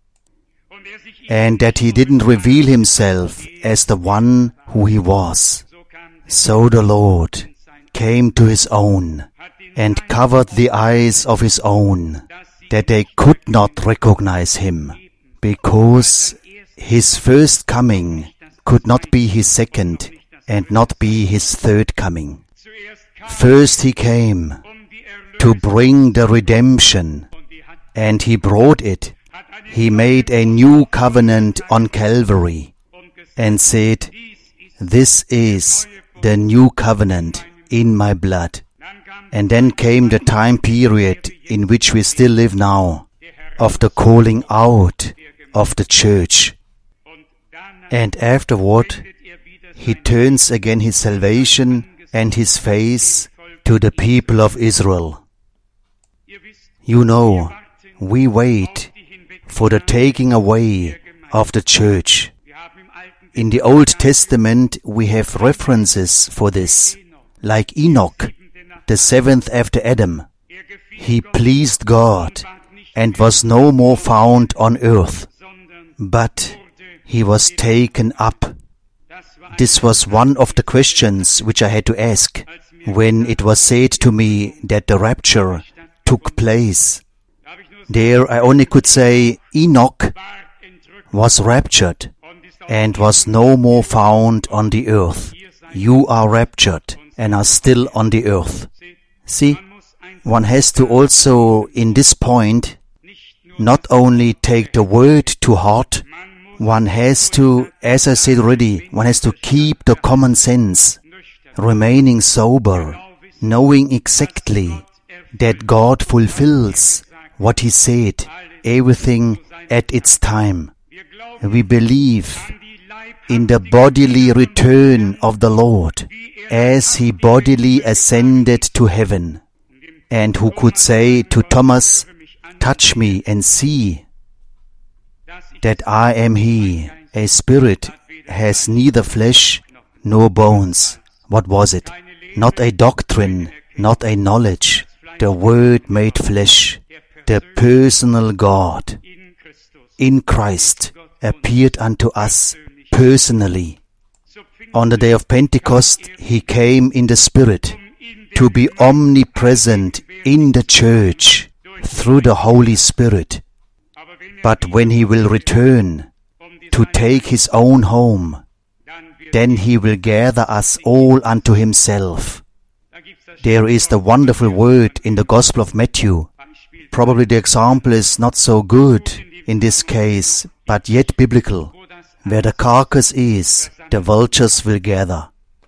and that he didn't reveal himself as the one who he was, so the Lord came to His own and covered the eyes of His own, that they could not recognize Him, because His first coming could not be His second and not be His third coming. First He came to bring the redemption, and He brought it. He made a new covenant on Calvary and said, this is the new covenant in my blood. And then came the time period in which we still live now, of the calling out of the church. And afterward, He turns again His salvation and His face to the people of Israel. You know, we wait for the taking away of the church. In the Old Testament, we have references for this, like Enoch, the seventh after Adam. He pleased God and was no more found on earth, but he was taken up. This was one of the questions which I had to ask when it was said to me that the rapture took place. There I only could say Enoch was raptured and was no more found on the earth. You are raptured and are still on the earth. See, one has to also, in this point, not only take the word to heart, one has to, as I said already, one has to keep the common sense, remaining sober, knowing exactly that God fulfills what He said, everything at its time. We believe in the bodily return of the Lord, as He bodily ascended to heaven, and who could say to Thomas, touch me and see that I am He. A spirit has neither flesh nor bones. What was it? Not a doctrine, not a knowledge. The Word made flesh, the personal God in Christ appeared unto us personally. On the day of Pentecost, He came in the Spirit to be omnipresent in the church through the Holy Spirit. But when He will return to take His own home, then He will gather us all unto Himself. There is the wonderful word in the Gospel of Matthew. Probably the example is not so good in this case, but yet biblical. Where the carcass is, the vultures will gather.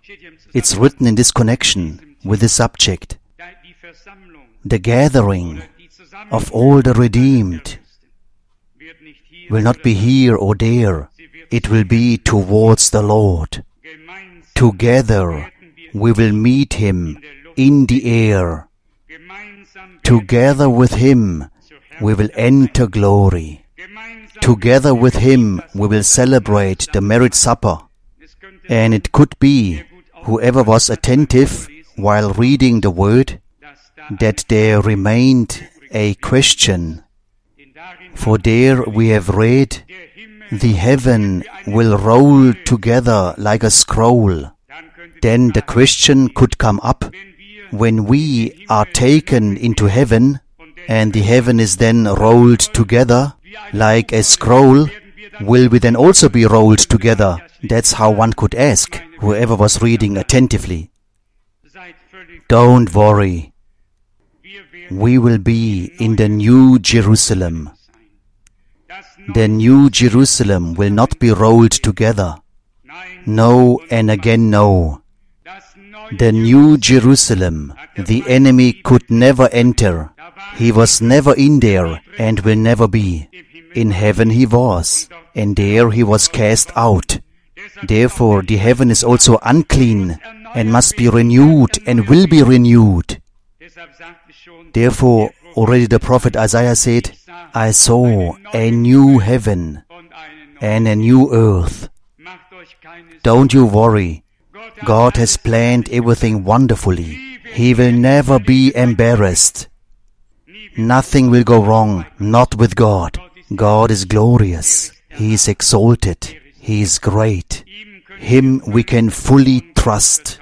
It's written in this connection with this subject. The gathering of all the redeemed will not be here or there. It will be towards the Lord. Together we will meet Him in the air. Together with Him we will enter glory. Together with Him we will celebrate the marriage supper. And it could be, whoever was attentive while reading the word, that there remained a question. For there we have read, the heaven will roll together like a scroll. Then the question could come up, when we are taken into heaven, and the heaven is then rolled together like a scroll, will we then also be rolled together? That's how one could ask, whoever was reading attentively. Don't worry. We will be in the New Jerusalem. The New Jerusalem will not be rolled together. No and again no. The New Jerusalem, the enemy could never enter. He was never in there and will never be. In heaven he was, and there he was cast out. Therefore the heaven is also unclean and must be renewed and will be renewed. Therefore already the prophet Isaiah said, I saw a new heaven and a new earth. Don't you worry. God has planned everything wonderfully. He will never be embarrassed. Nothing will go wrong, not with God. God is glorious. He is exalted. He is great. Him we can fully trust.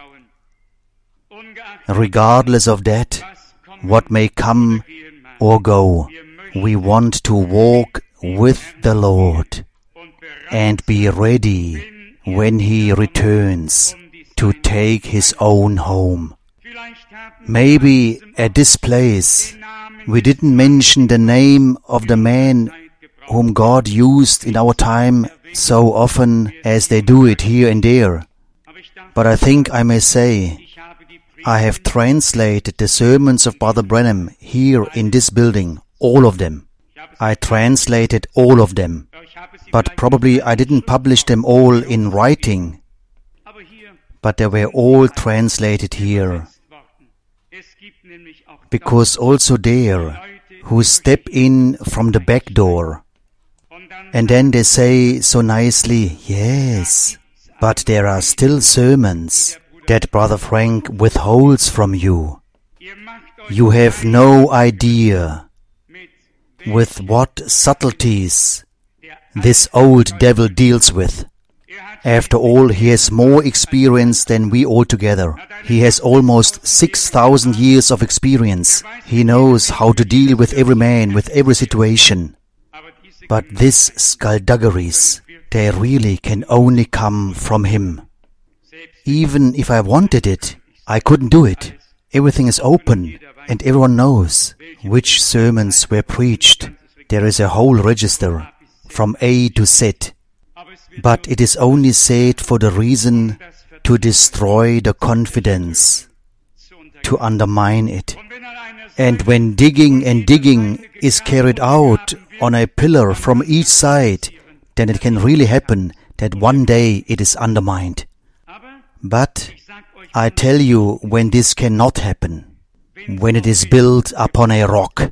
Regardless of that, what may come or go, we want to walk with the Lord and be ready when He returns to take His own home. Maybe at this place we didn't mention the name of the man whom God used in our time so often as they do it here and there. But I think I may say, I have translated the sermons of Brother Branham here in this building, all of them. I translated all of them, but probably I didn't publish them all in writing. But they were all translated here. Because also there, who step in from the back door, and then they say so nicely, yes, but there are still sermons that Brother Frank withholds from you. You have no idea with what subtleties this old devil deals with. After all, he has more experience than we all together. He has almost 6,000 years of experience. He knows how to deal with every man, with every situation. But these skullduggeries, they really can only come from him. Even if I wanted it, I couldn't do it. Everything is open, and everyone knows which sermons were preached. There is a whole register, from A to Z. But it is only said for the reason to destroy the confidence, to undermine it. And when digging and digging is carried out on a pillar from each side, then it can really happen that one day it is undermined. But I tell you when this cannot happen, when it is built upon a rock,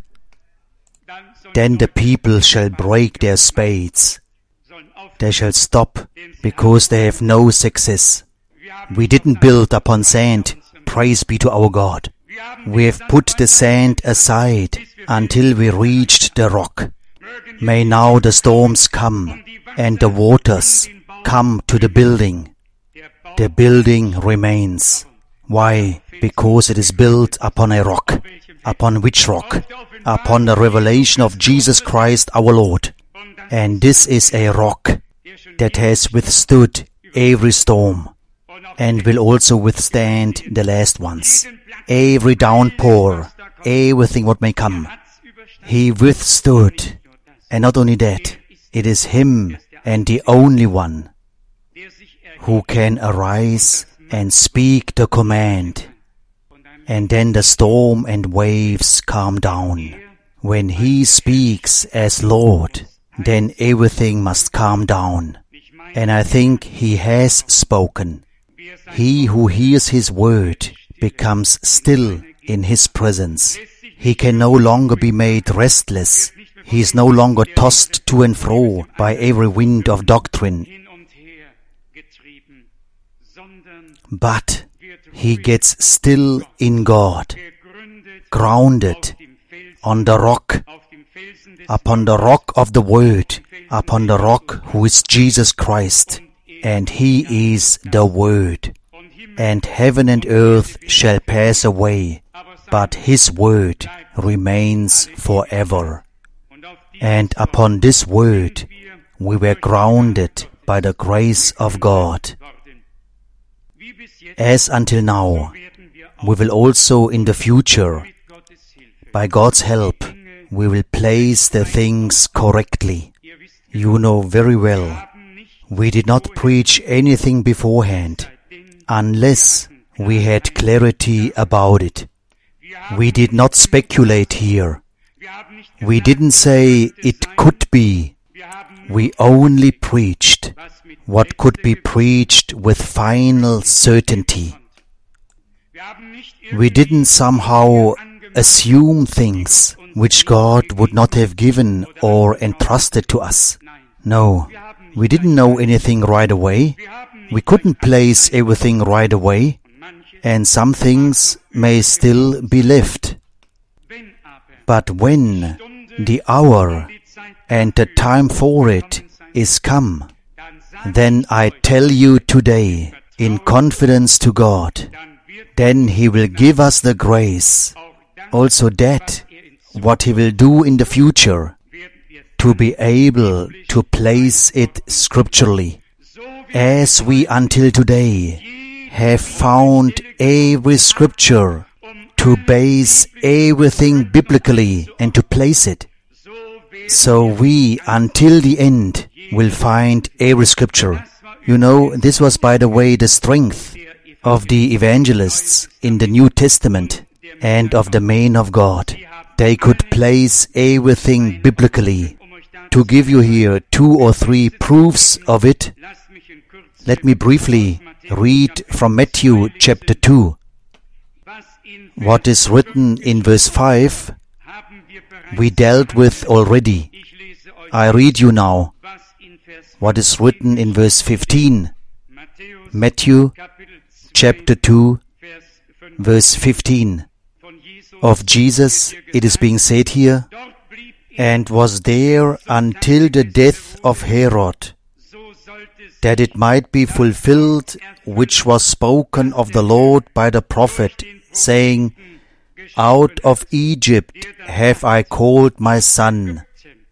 then the people shall break their spades. They shall stop because they have no success. We didn't build upon sand, praise be to our God. We have put the sand aside until we reached the rock. May now the storms come and the waters come to the building. The building remains. Why? Because it is built upon a rock. Upon which rock? Upon the revelation of Jesus Christ our Lord. And this is a rock that has withstood every storm and will also withstand the last ones. Every downpour, everything what may come. He withstood. And not only that, it is Him and the only one who can arise and speak the command, and then the storm and waves calm down. When He speaks as Lord, then everything must calm down. And I think He has spoken. He who hears His word becomes still in His presence. He can no longer be made restless. He is no longer tossed to and fro by every wind of doctrine. But he gets still in God, grounded on the rock, upon the rock of the Word, upon the rock who is Jesus Christ, and He is the Word. And heaven and earth shall pass away, but His Word remains forever. And upon this Word we were grounded by the grace of God. As until now, we will also in the future, by God's help, we will place the things correctly. You know very well, we did not preach anything beforehand, unless we had clarity about it. We did not speculate here. We didn't say it could be. We only preached what could be preached with final certainty. We didn't somehow assume things which God would not have given or entrusted to us. No, we didn't know anything right away. We couldn't place everything right away, and some things may still be left. But when the hour and the time for it is come, then I tell you today, in confidence to God, then He will give us the grace, also that, what He will do in the future, to be able to place it scripturally. As we until today have found every scripture to base everything biblically and to place it, so we until the end will find every scripture. You know, this was, by the way, the strength of the evangelists in the New Testament and of the men of God. They could place everything biblically. To give you here 2 or 3 proofs of it, let me briefly read from Matthew chapter 2. What is written in verse 5, we dealt with already. I read you now what is written in verse 15. Matthew chapter 2, verse 15. Of Jesus, it is being said here, and was there until the death of Herod, that it might be fulfilled which was spoken of the Lord by the prophet, saying, Out of Egypt have I called my son.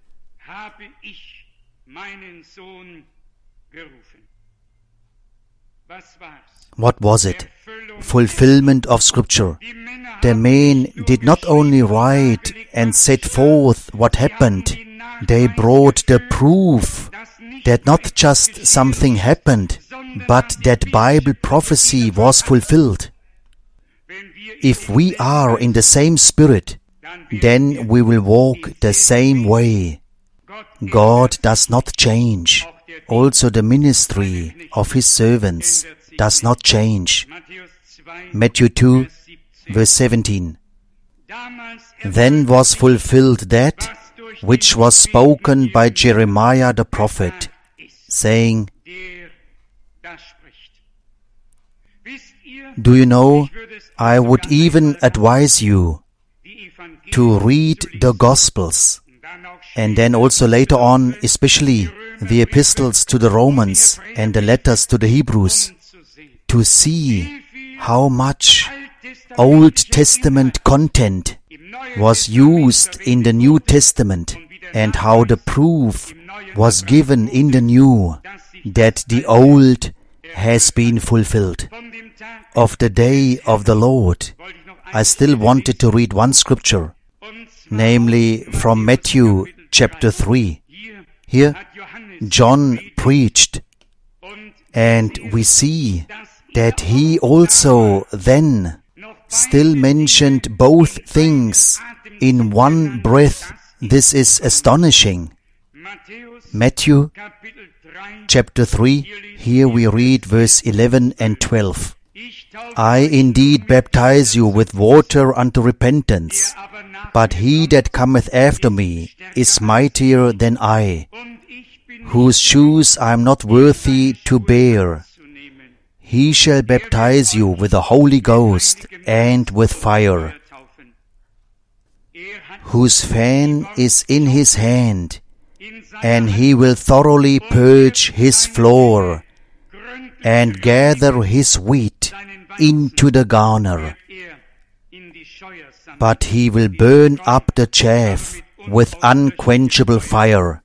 What was it? Fulfillment of Scripture. The men did not only write and set forth what happened, they brought the proof that not just something happened, but that Bible prophecy was fulfilled. If we are in the same spirit, then we will walk the same way. God does not change. Also the ministry of His servants does not change. Matthew 2, verse 17. Then was fulfilled that which was spoken by Jeremiah the prophet, saying, Do you know, I would even advise you to read the Gospels, and then also later on, especially the epistles to the Romans and the letters to the Hebrews, to see how much Old Testament content was used in the New Testament, and how the proof was given in the New that the Old has been fulfilled. Of the day of the Lord, I still wanted to read one scripture, namely from Matthew chapter 3. Here, John preached, and we see that he also then still mentioned both things in one breath. This is astonishing. Matthew chapter 3, here we read verse 11 and 12. I indeed baptize you with water unto repentance, but he that cometh after me is mightier than I, whose shoes I am not worthy to bear. He shall baptize you with the Holy Ghost and with fire, whose fan is in his hand, and he will thoroughly purge his floor, and gather his wheat into the garner. But he will burn up the chaff with unquenchable fire.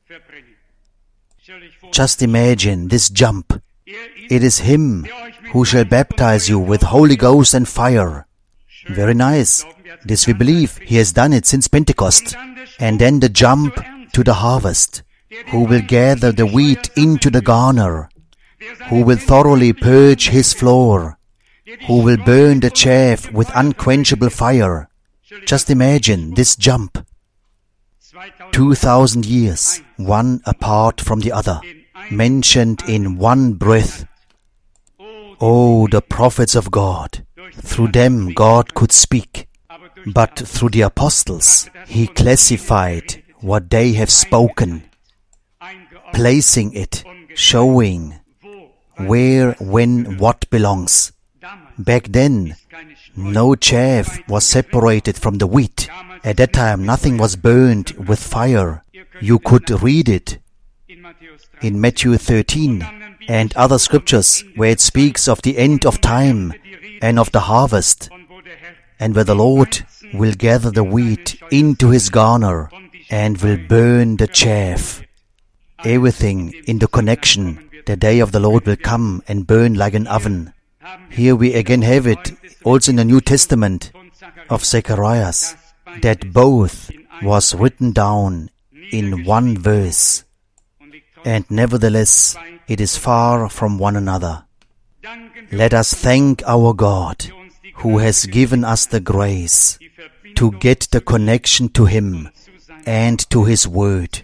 Just imagine this jump. It is him who shall baptize you with Holy Ghost and fire. Very nice. This we believe. He has done it since Pentecost. And then the jump to the harvest. Who will gather the wheat into the garner. Who will thoroughly purge his floor. Who will burn the chaff with unquenchable fire. Just imagine this jump. 2,000 years, one apart from the other, mentioned in one breath. Oh, the prophets of God! Through them God could speak. But through the apostles, He classified what they have spoken, placing it, showing where, when, what belongs. Back then, no chaff was separated from the wheat. At that time, nothing was burned with fire. You could read it in Matthew 13 and other scriptures where it speaks of the end of time and of the harvest, and where the Lord will gather the wheat into His garner and will burn the chaff. Everything in the connection, the day of the Lord will come and burn like an oven. Here we again have it, also in the New Testament of Zacharias, that both was written down in one verse. And nevertheless, it is far from one another. Let us thank our God, who has given us the grace to get the connection to Him and to His Word.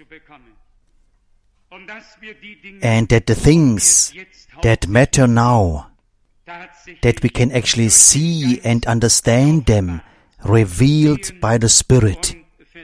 And that the things that matter now, that we can actually see and understand them, revealed by the Spirit.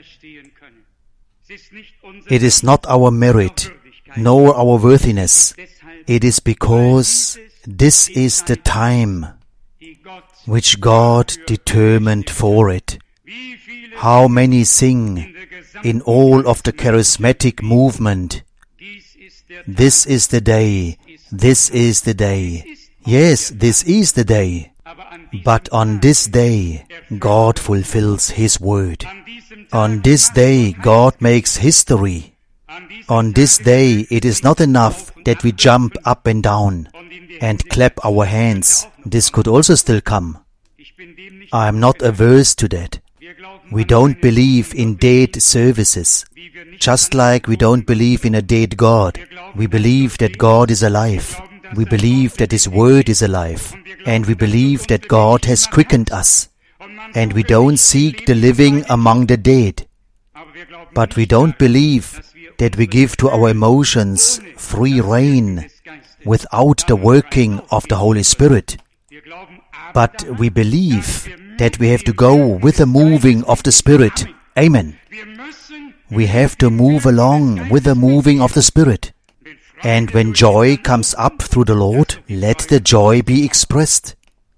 It is not our merit, nor our worthiness. It is because this is the time which God determined for it. How many sing in all of the charismatic movement, "This is the day, this is the day." Yes, this is the day. But on this day, God fulfills His word. On this day, God makes history. On this day, it is not enough that we jump up and down and clap our hands. This could also still come. I am not averse to that. We don't believe in dead services. Just like we don't believe in a dead God. We believe that God is alive. We believe that His Word is alive, and we believe that God has quickened us, and we don't seek the living among the dead. But we don't believe that we give to our emotions free rein without the working of the Holy Spirit. But we believe that we have to go with the moving of the Spirit. Amen. We have to move along with the moving of the Spirit. And when joy comes up through the Lord, let the joy be expressed.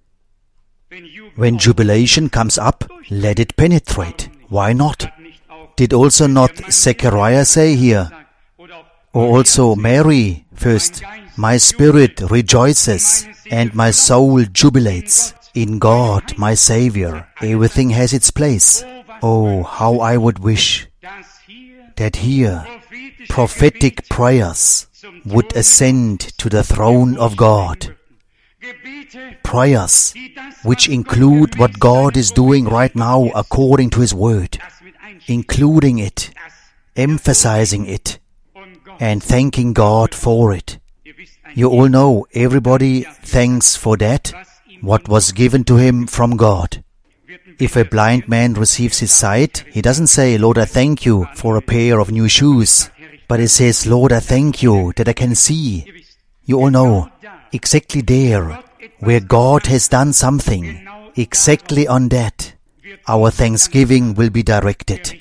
When jubilation comes up, let it penetrate. Why not? Did also not Zechariah say here, or also Mary first, "My spirit rejoices and my soul jubilates in God my Savior." Everything has its place. Oh, how I would wish that here prophetic prayers would ascend to the throne of God. Prayers which include what God is doing right now according to His Word, including it, emphasizing it, and thanking God for it. You all know, everybody thanks for that, what was given to him from God. If a blind man receives his sight, he doesn't say, Lord, I thank you for a pair of new shoes, but he says, Lord, I thank you that I can see. You all know, exactly there, where God has done something, exactly on that, our thanksgiving will be directed.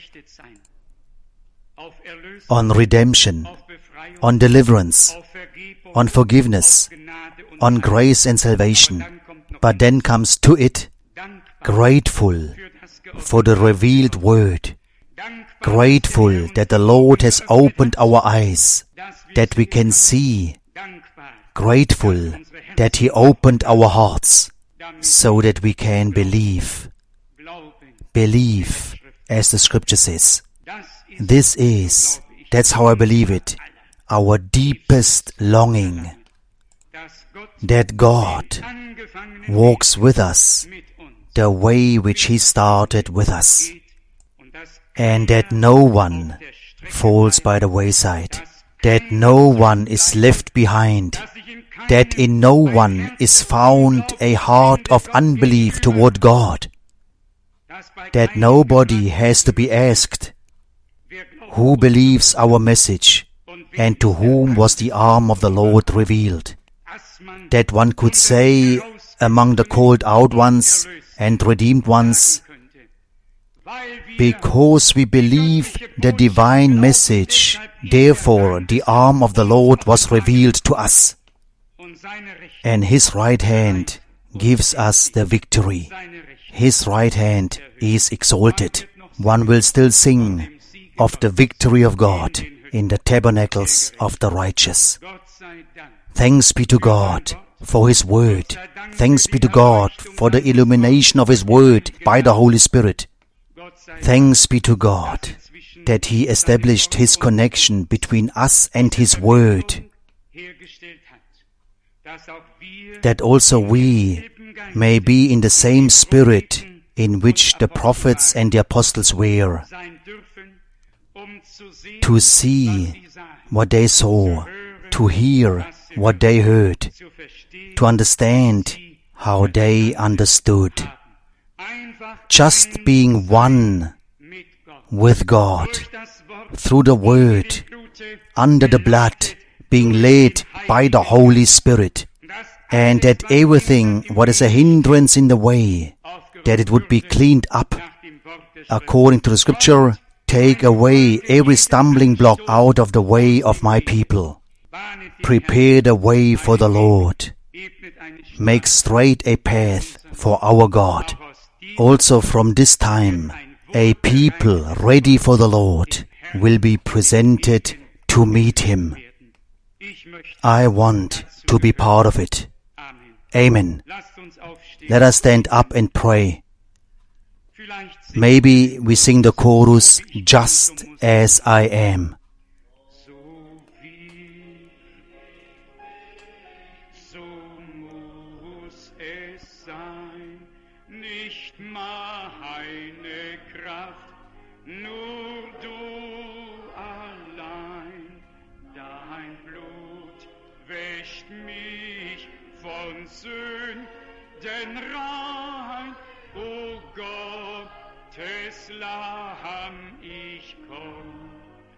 On redemption, on deliverance, on forgiveness, on grace and salvation. But then comes to it, grateful for the revealed word, grateful that the Lord has opened our eyes, that we can see, grateful that He opened our hearts, so that we can believe. Believe, as the Scripture says. That's how I believe it, our deepest longing, that God walks with us the way which He started with us, and that no one falls by the wayside, that no one is left behind, that in no one is found a heart of unbelief toward God, that nobody has to be asked, who believes our message, and to whom was the arm of the Lord revealed? That one could say among the called out ones and redeemed ones, because we believe the divine message, therefore the arm of the Lord was revealed to us, and His right hand gives us the victory. His right hand is exalted. One will still sing of the victory of God in the tabernacles of the righteous. Thanks be to God for His word. Thanks be to God for the illumination of His word by the Holy Spirit. Thanks be to God that He established His connection between us and His word, that also we may be in the same spirit in which the prophets and the apostles were, to see what they saw, to hear what they heard, to understand how they understood. Just being one with God, through the Word, under the blood, being led by the Holy Spirit, and that everything what is a hindrance in the way, that it would be cleaned up. According to the Scripture, take away every stumbling block out of the way of my people. Prepare the way for the Lord. Make straight a path for our God. Also from this time, a people ready for the Lord will be presented to meet Him. I want to be part of it. Amen. Let us stand up and pray. Maybe we sing the chorus, just as I am. So muss es sein, nicht meine Kraft, nur du allein. Dein Blut wäscht mich von Sünden rein, o Gottes Lamm, ich komm,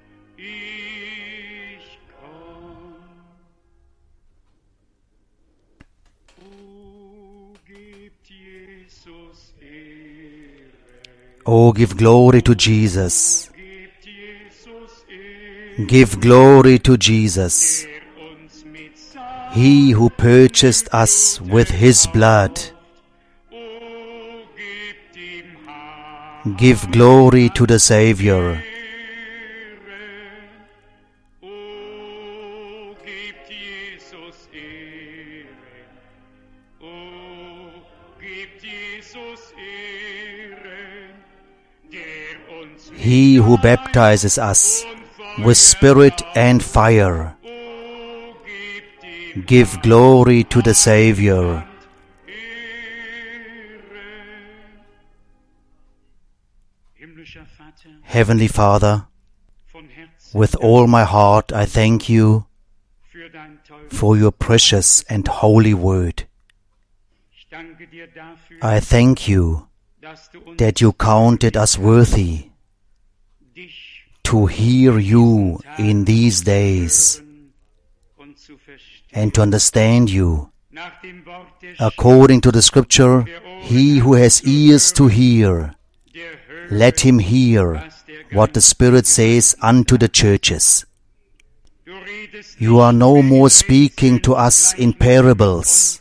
ich komm. O gibt Jesus Ehre, Oh, give glory to Jesus. gibt Jesus Ehre, Give glory to Jesus, der uns mit seinem He who purchased us with His blood. O gibt ihm Heil. Give glory to the Savior. O gibt Jesus Ehre, o gibt Jesus Ehre, der uns He who baptizes us with Spirit and fire. o gibt ihm Give glory to the Savior. Ehre. Himmlischer Vater, Heavenly Father, von Herzen with all my heart I thank you für dein for your precious and holy word. Ich danke dir dafür, I thank you dass du uns that you counted us worthy dich to hear you in these days hören und zu verstehen. and to understand you. Nach dem Wort der According to the scripture, he who has ears to hear, der Hörer, let him hear was der what the Spirit says unto the churches. Du redest You are no more speaking to us in parables.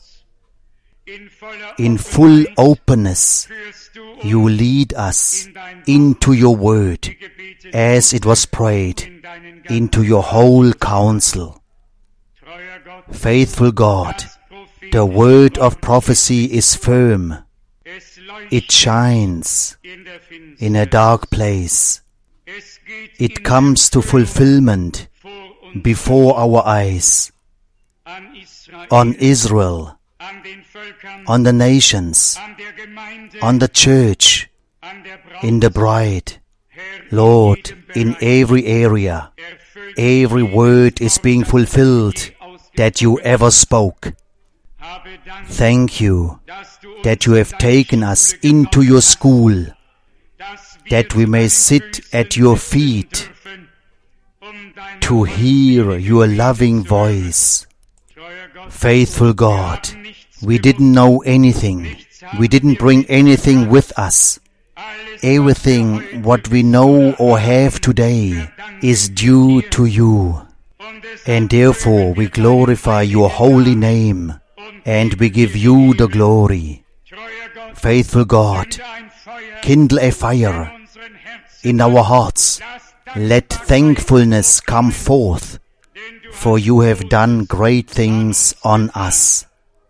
in voller In full openness, führst du you lead us into your word, Gebete as it was prayed, in deinen into your whole counsel. treuer Gott. Faithful God, Das Prophet, the word of prophecy is firm. es leuchtet It shines in der Finsternis. in a dark place. Es geht It comes to fulfillment vor uns before our eyes, an Israel, on Israel, an den Völkern, on the nations, an der Gemeinde, on the church, an der Braut. in the bride. Herr, Lord, in every area, erfüllt every word is being fulfilled that you ever spoke. habe Dank, Thank you dass du uns that you have taken us into your school, dass wir that we may sit at your feet dürfen, deine to hear your loving voice. treuer Gott, Faithful God, haben nichts we didn't know anything. We didn't bring anything with us. alles Everything what we know or have today is due to you. und es And therefore we glorify your holy name and we give you the glory. treuer Gott, Faithful God, ein Feuer kindle a fire in unseren Herzen, in our hearts. lass Let thankfulness come forth, denn du for you have done great things on us.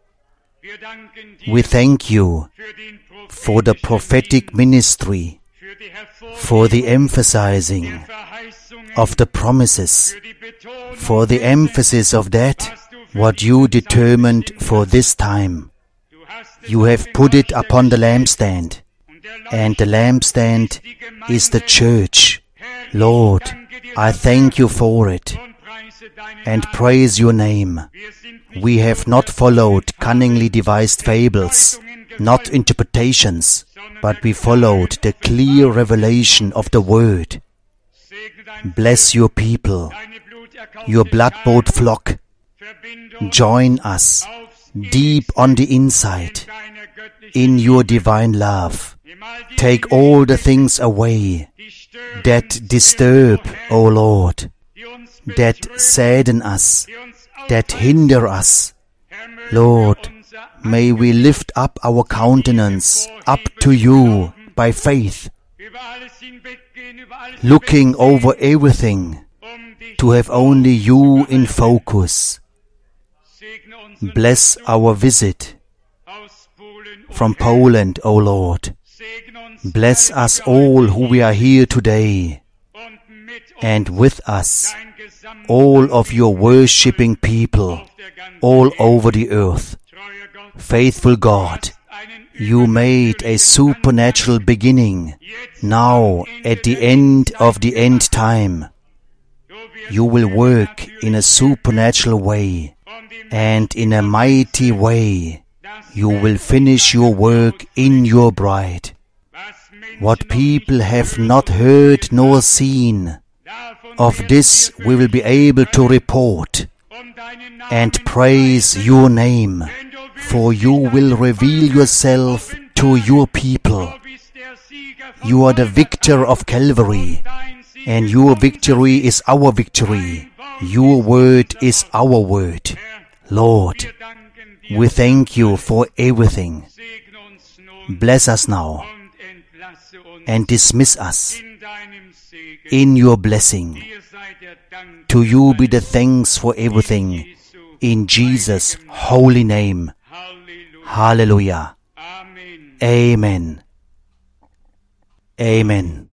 wir danken dir We thank you für den for the prophetic ministry, für die for the emphasizing Verheißungen, of the promises, für die Betonung, for the emphasis of that what you determined for this time. du hast es You have put it upon the lampstand, und der and the lampstand is the church. Lord, I thank you for it und preise deinen and Namen. praise your name. Wir sind nicht We have not followed cunningly devised fables, not interpretations, but we followed the clear revelation of the word. segne dein Bless your people, deine bluterkaufte your blood-bought flock. Verbindung Join us deep on the inside deiner göttlichen in your divine love. Nimm all die Take all the things away die stören, that disturb, O Lord, die uns that sadden us, die uns that hinder us. Herr, möge Lord, unser may we lift up our countenance up to you by faith, über alles hinweggehen, über alles looking over everything dich to have only you in focus. segne uns Bless our visit aus Polen from Poland, O Lord. segne uns Bless us all who we are here today, und mit uns and with us dein Gesamt all of your worshipping people auf der ganzen all over the earth. treuer Gott, Faithful God, einen you made a supernatural beginning now at the end of the end time. You will work in a supernatural way and in a mighty way. You will finish your work in your bride. What people have not heard nor seen, of this we will be able to report and praise your name, for you will reveal yourself to your people. You are the victor of Calvary, and your victory is our victory. Your word is our word. Lord, we thank you for everything. segne uns nun Bless us now und entlasse uns and dismiss us in deinem Segen. in your blessing. Dir sei der Dank To you be the thanks for everything. Jesu. In Jesus' holy name. Halleluja. Hallelujah. Amen. Amen. Amen.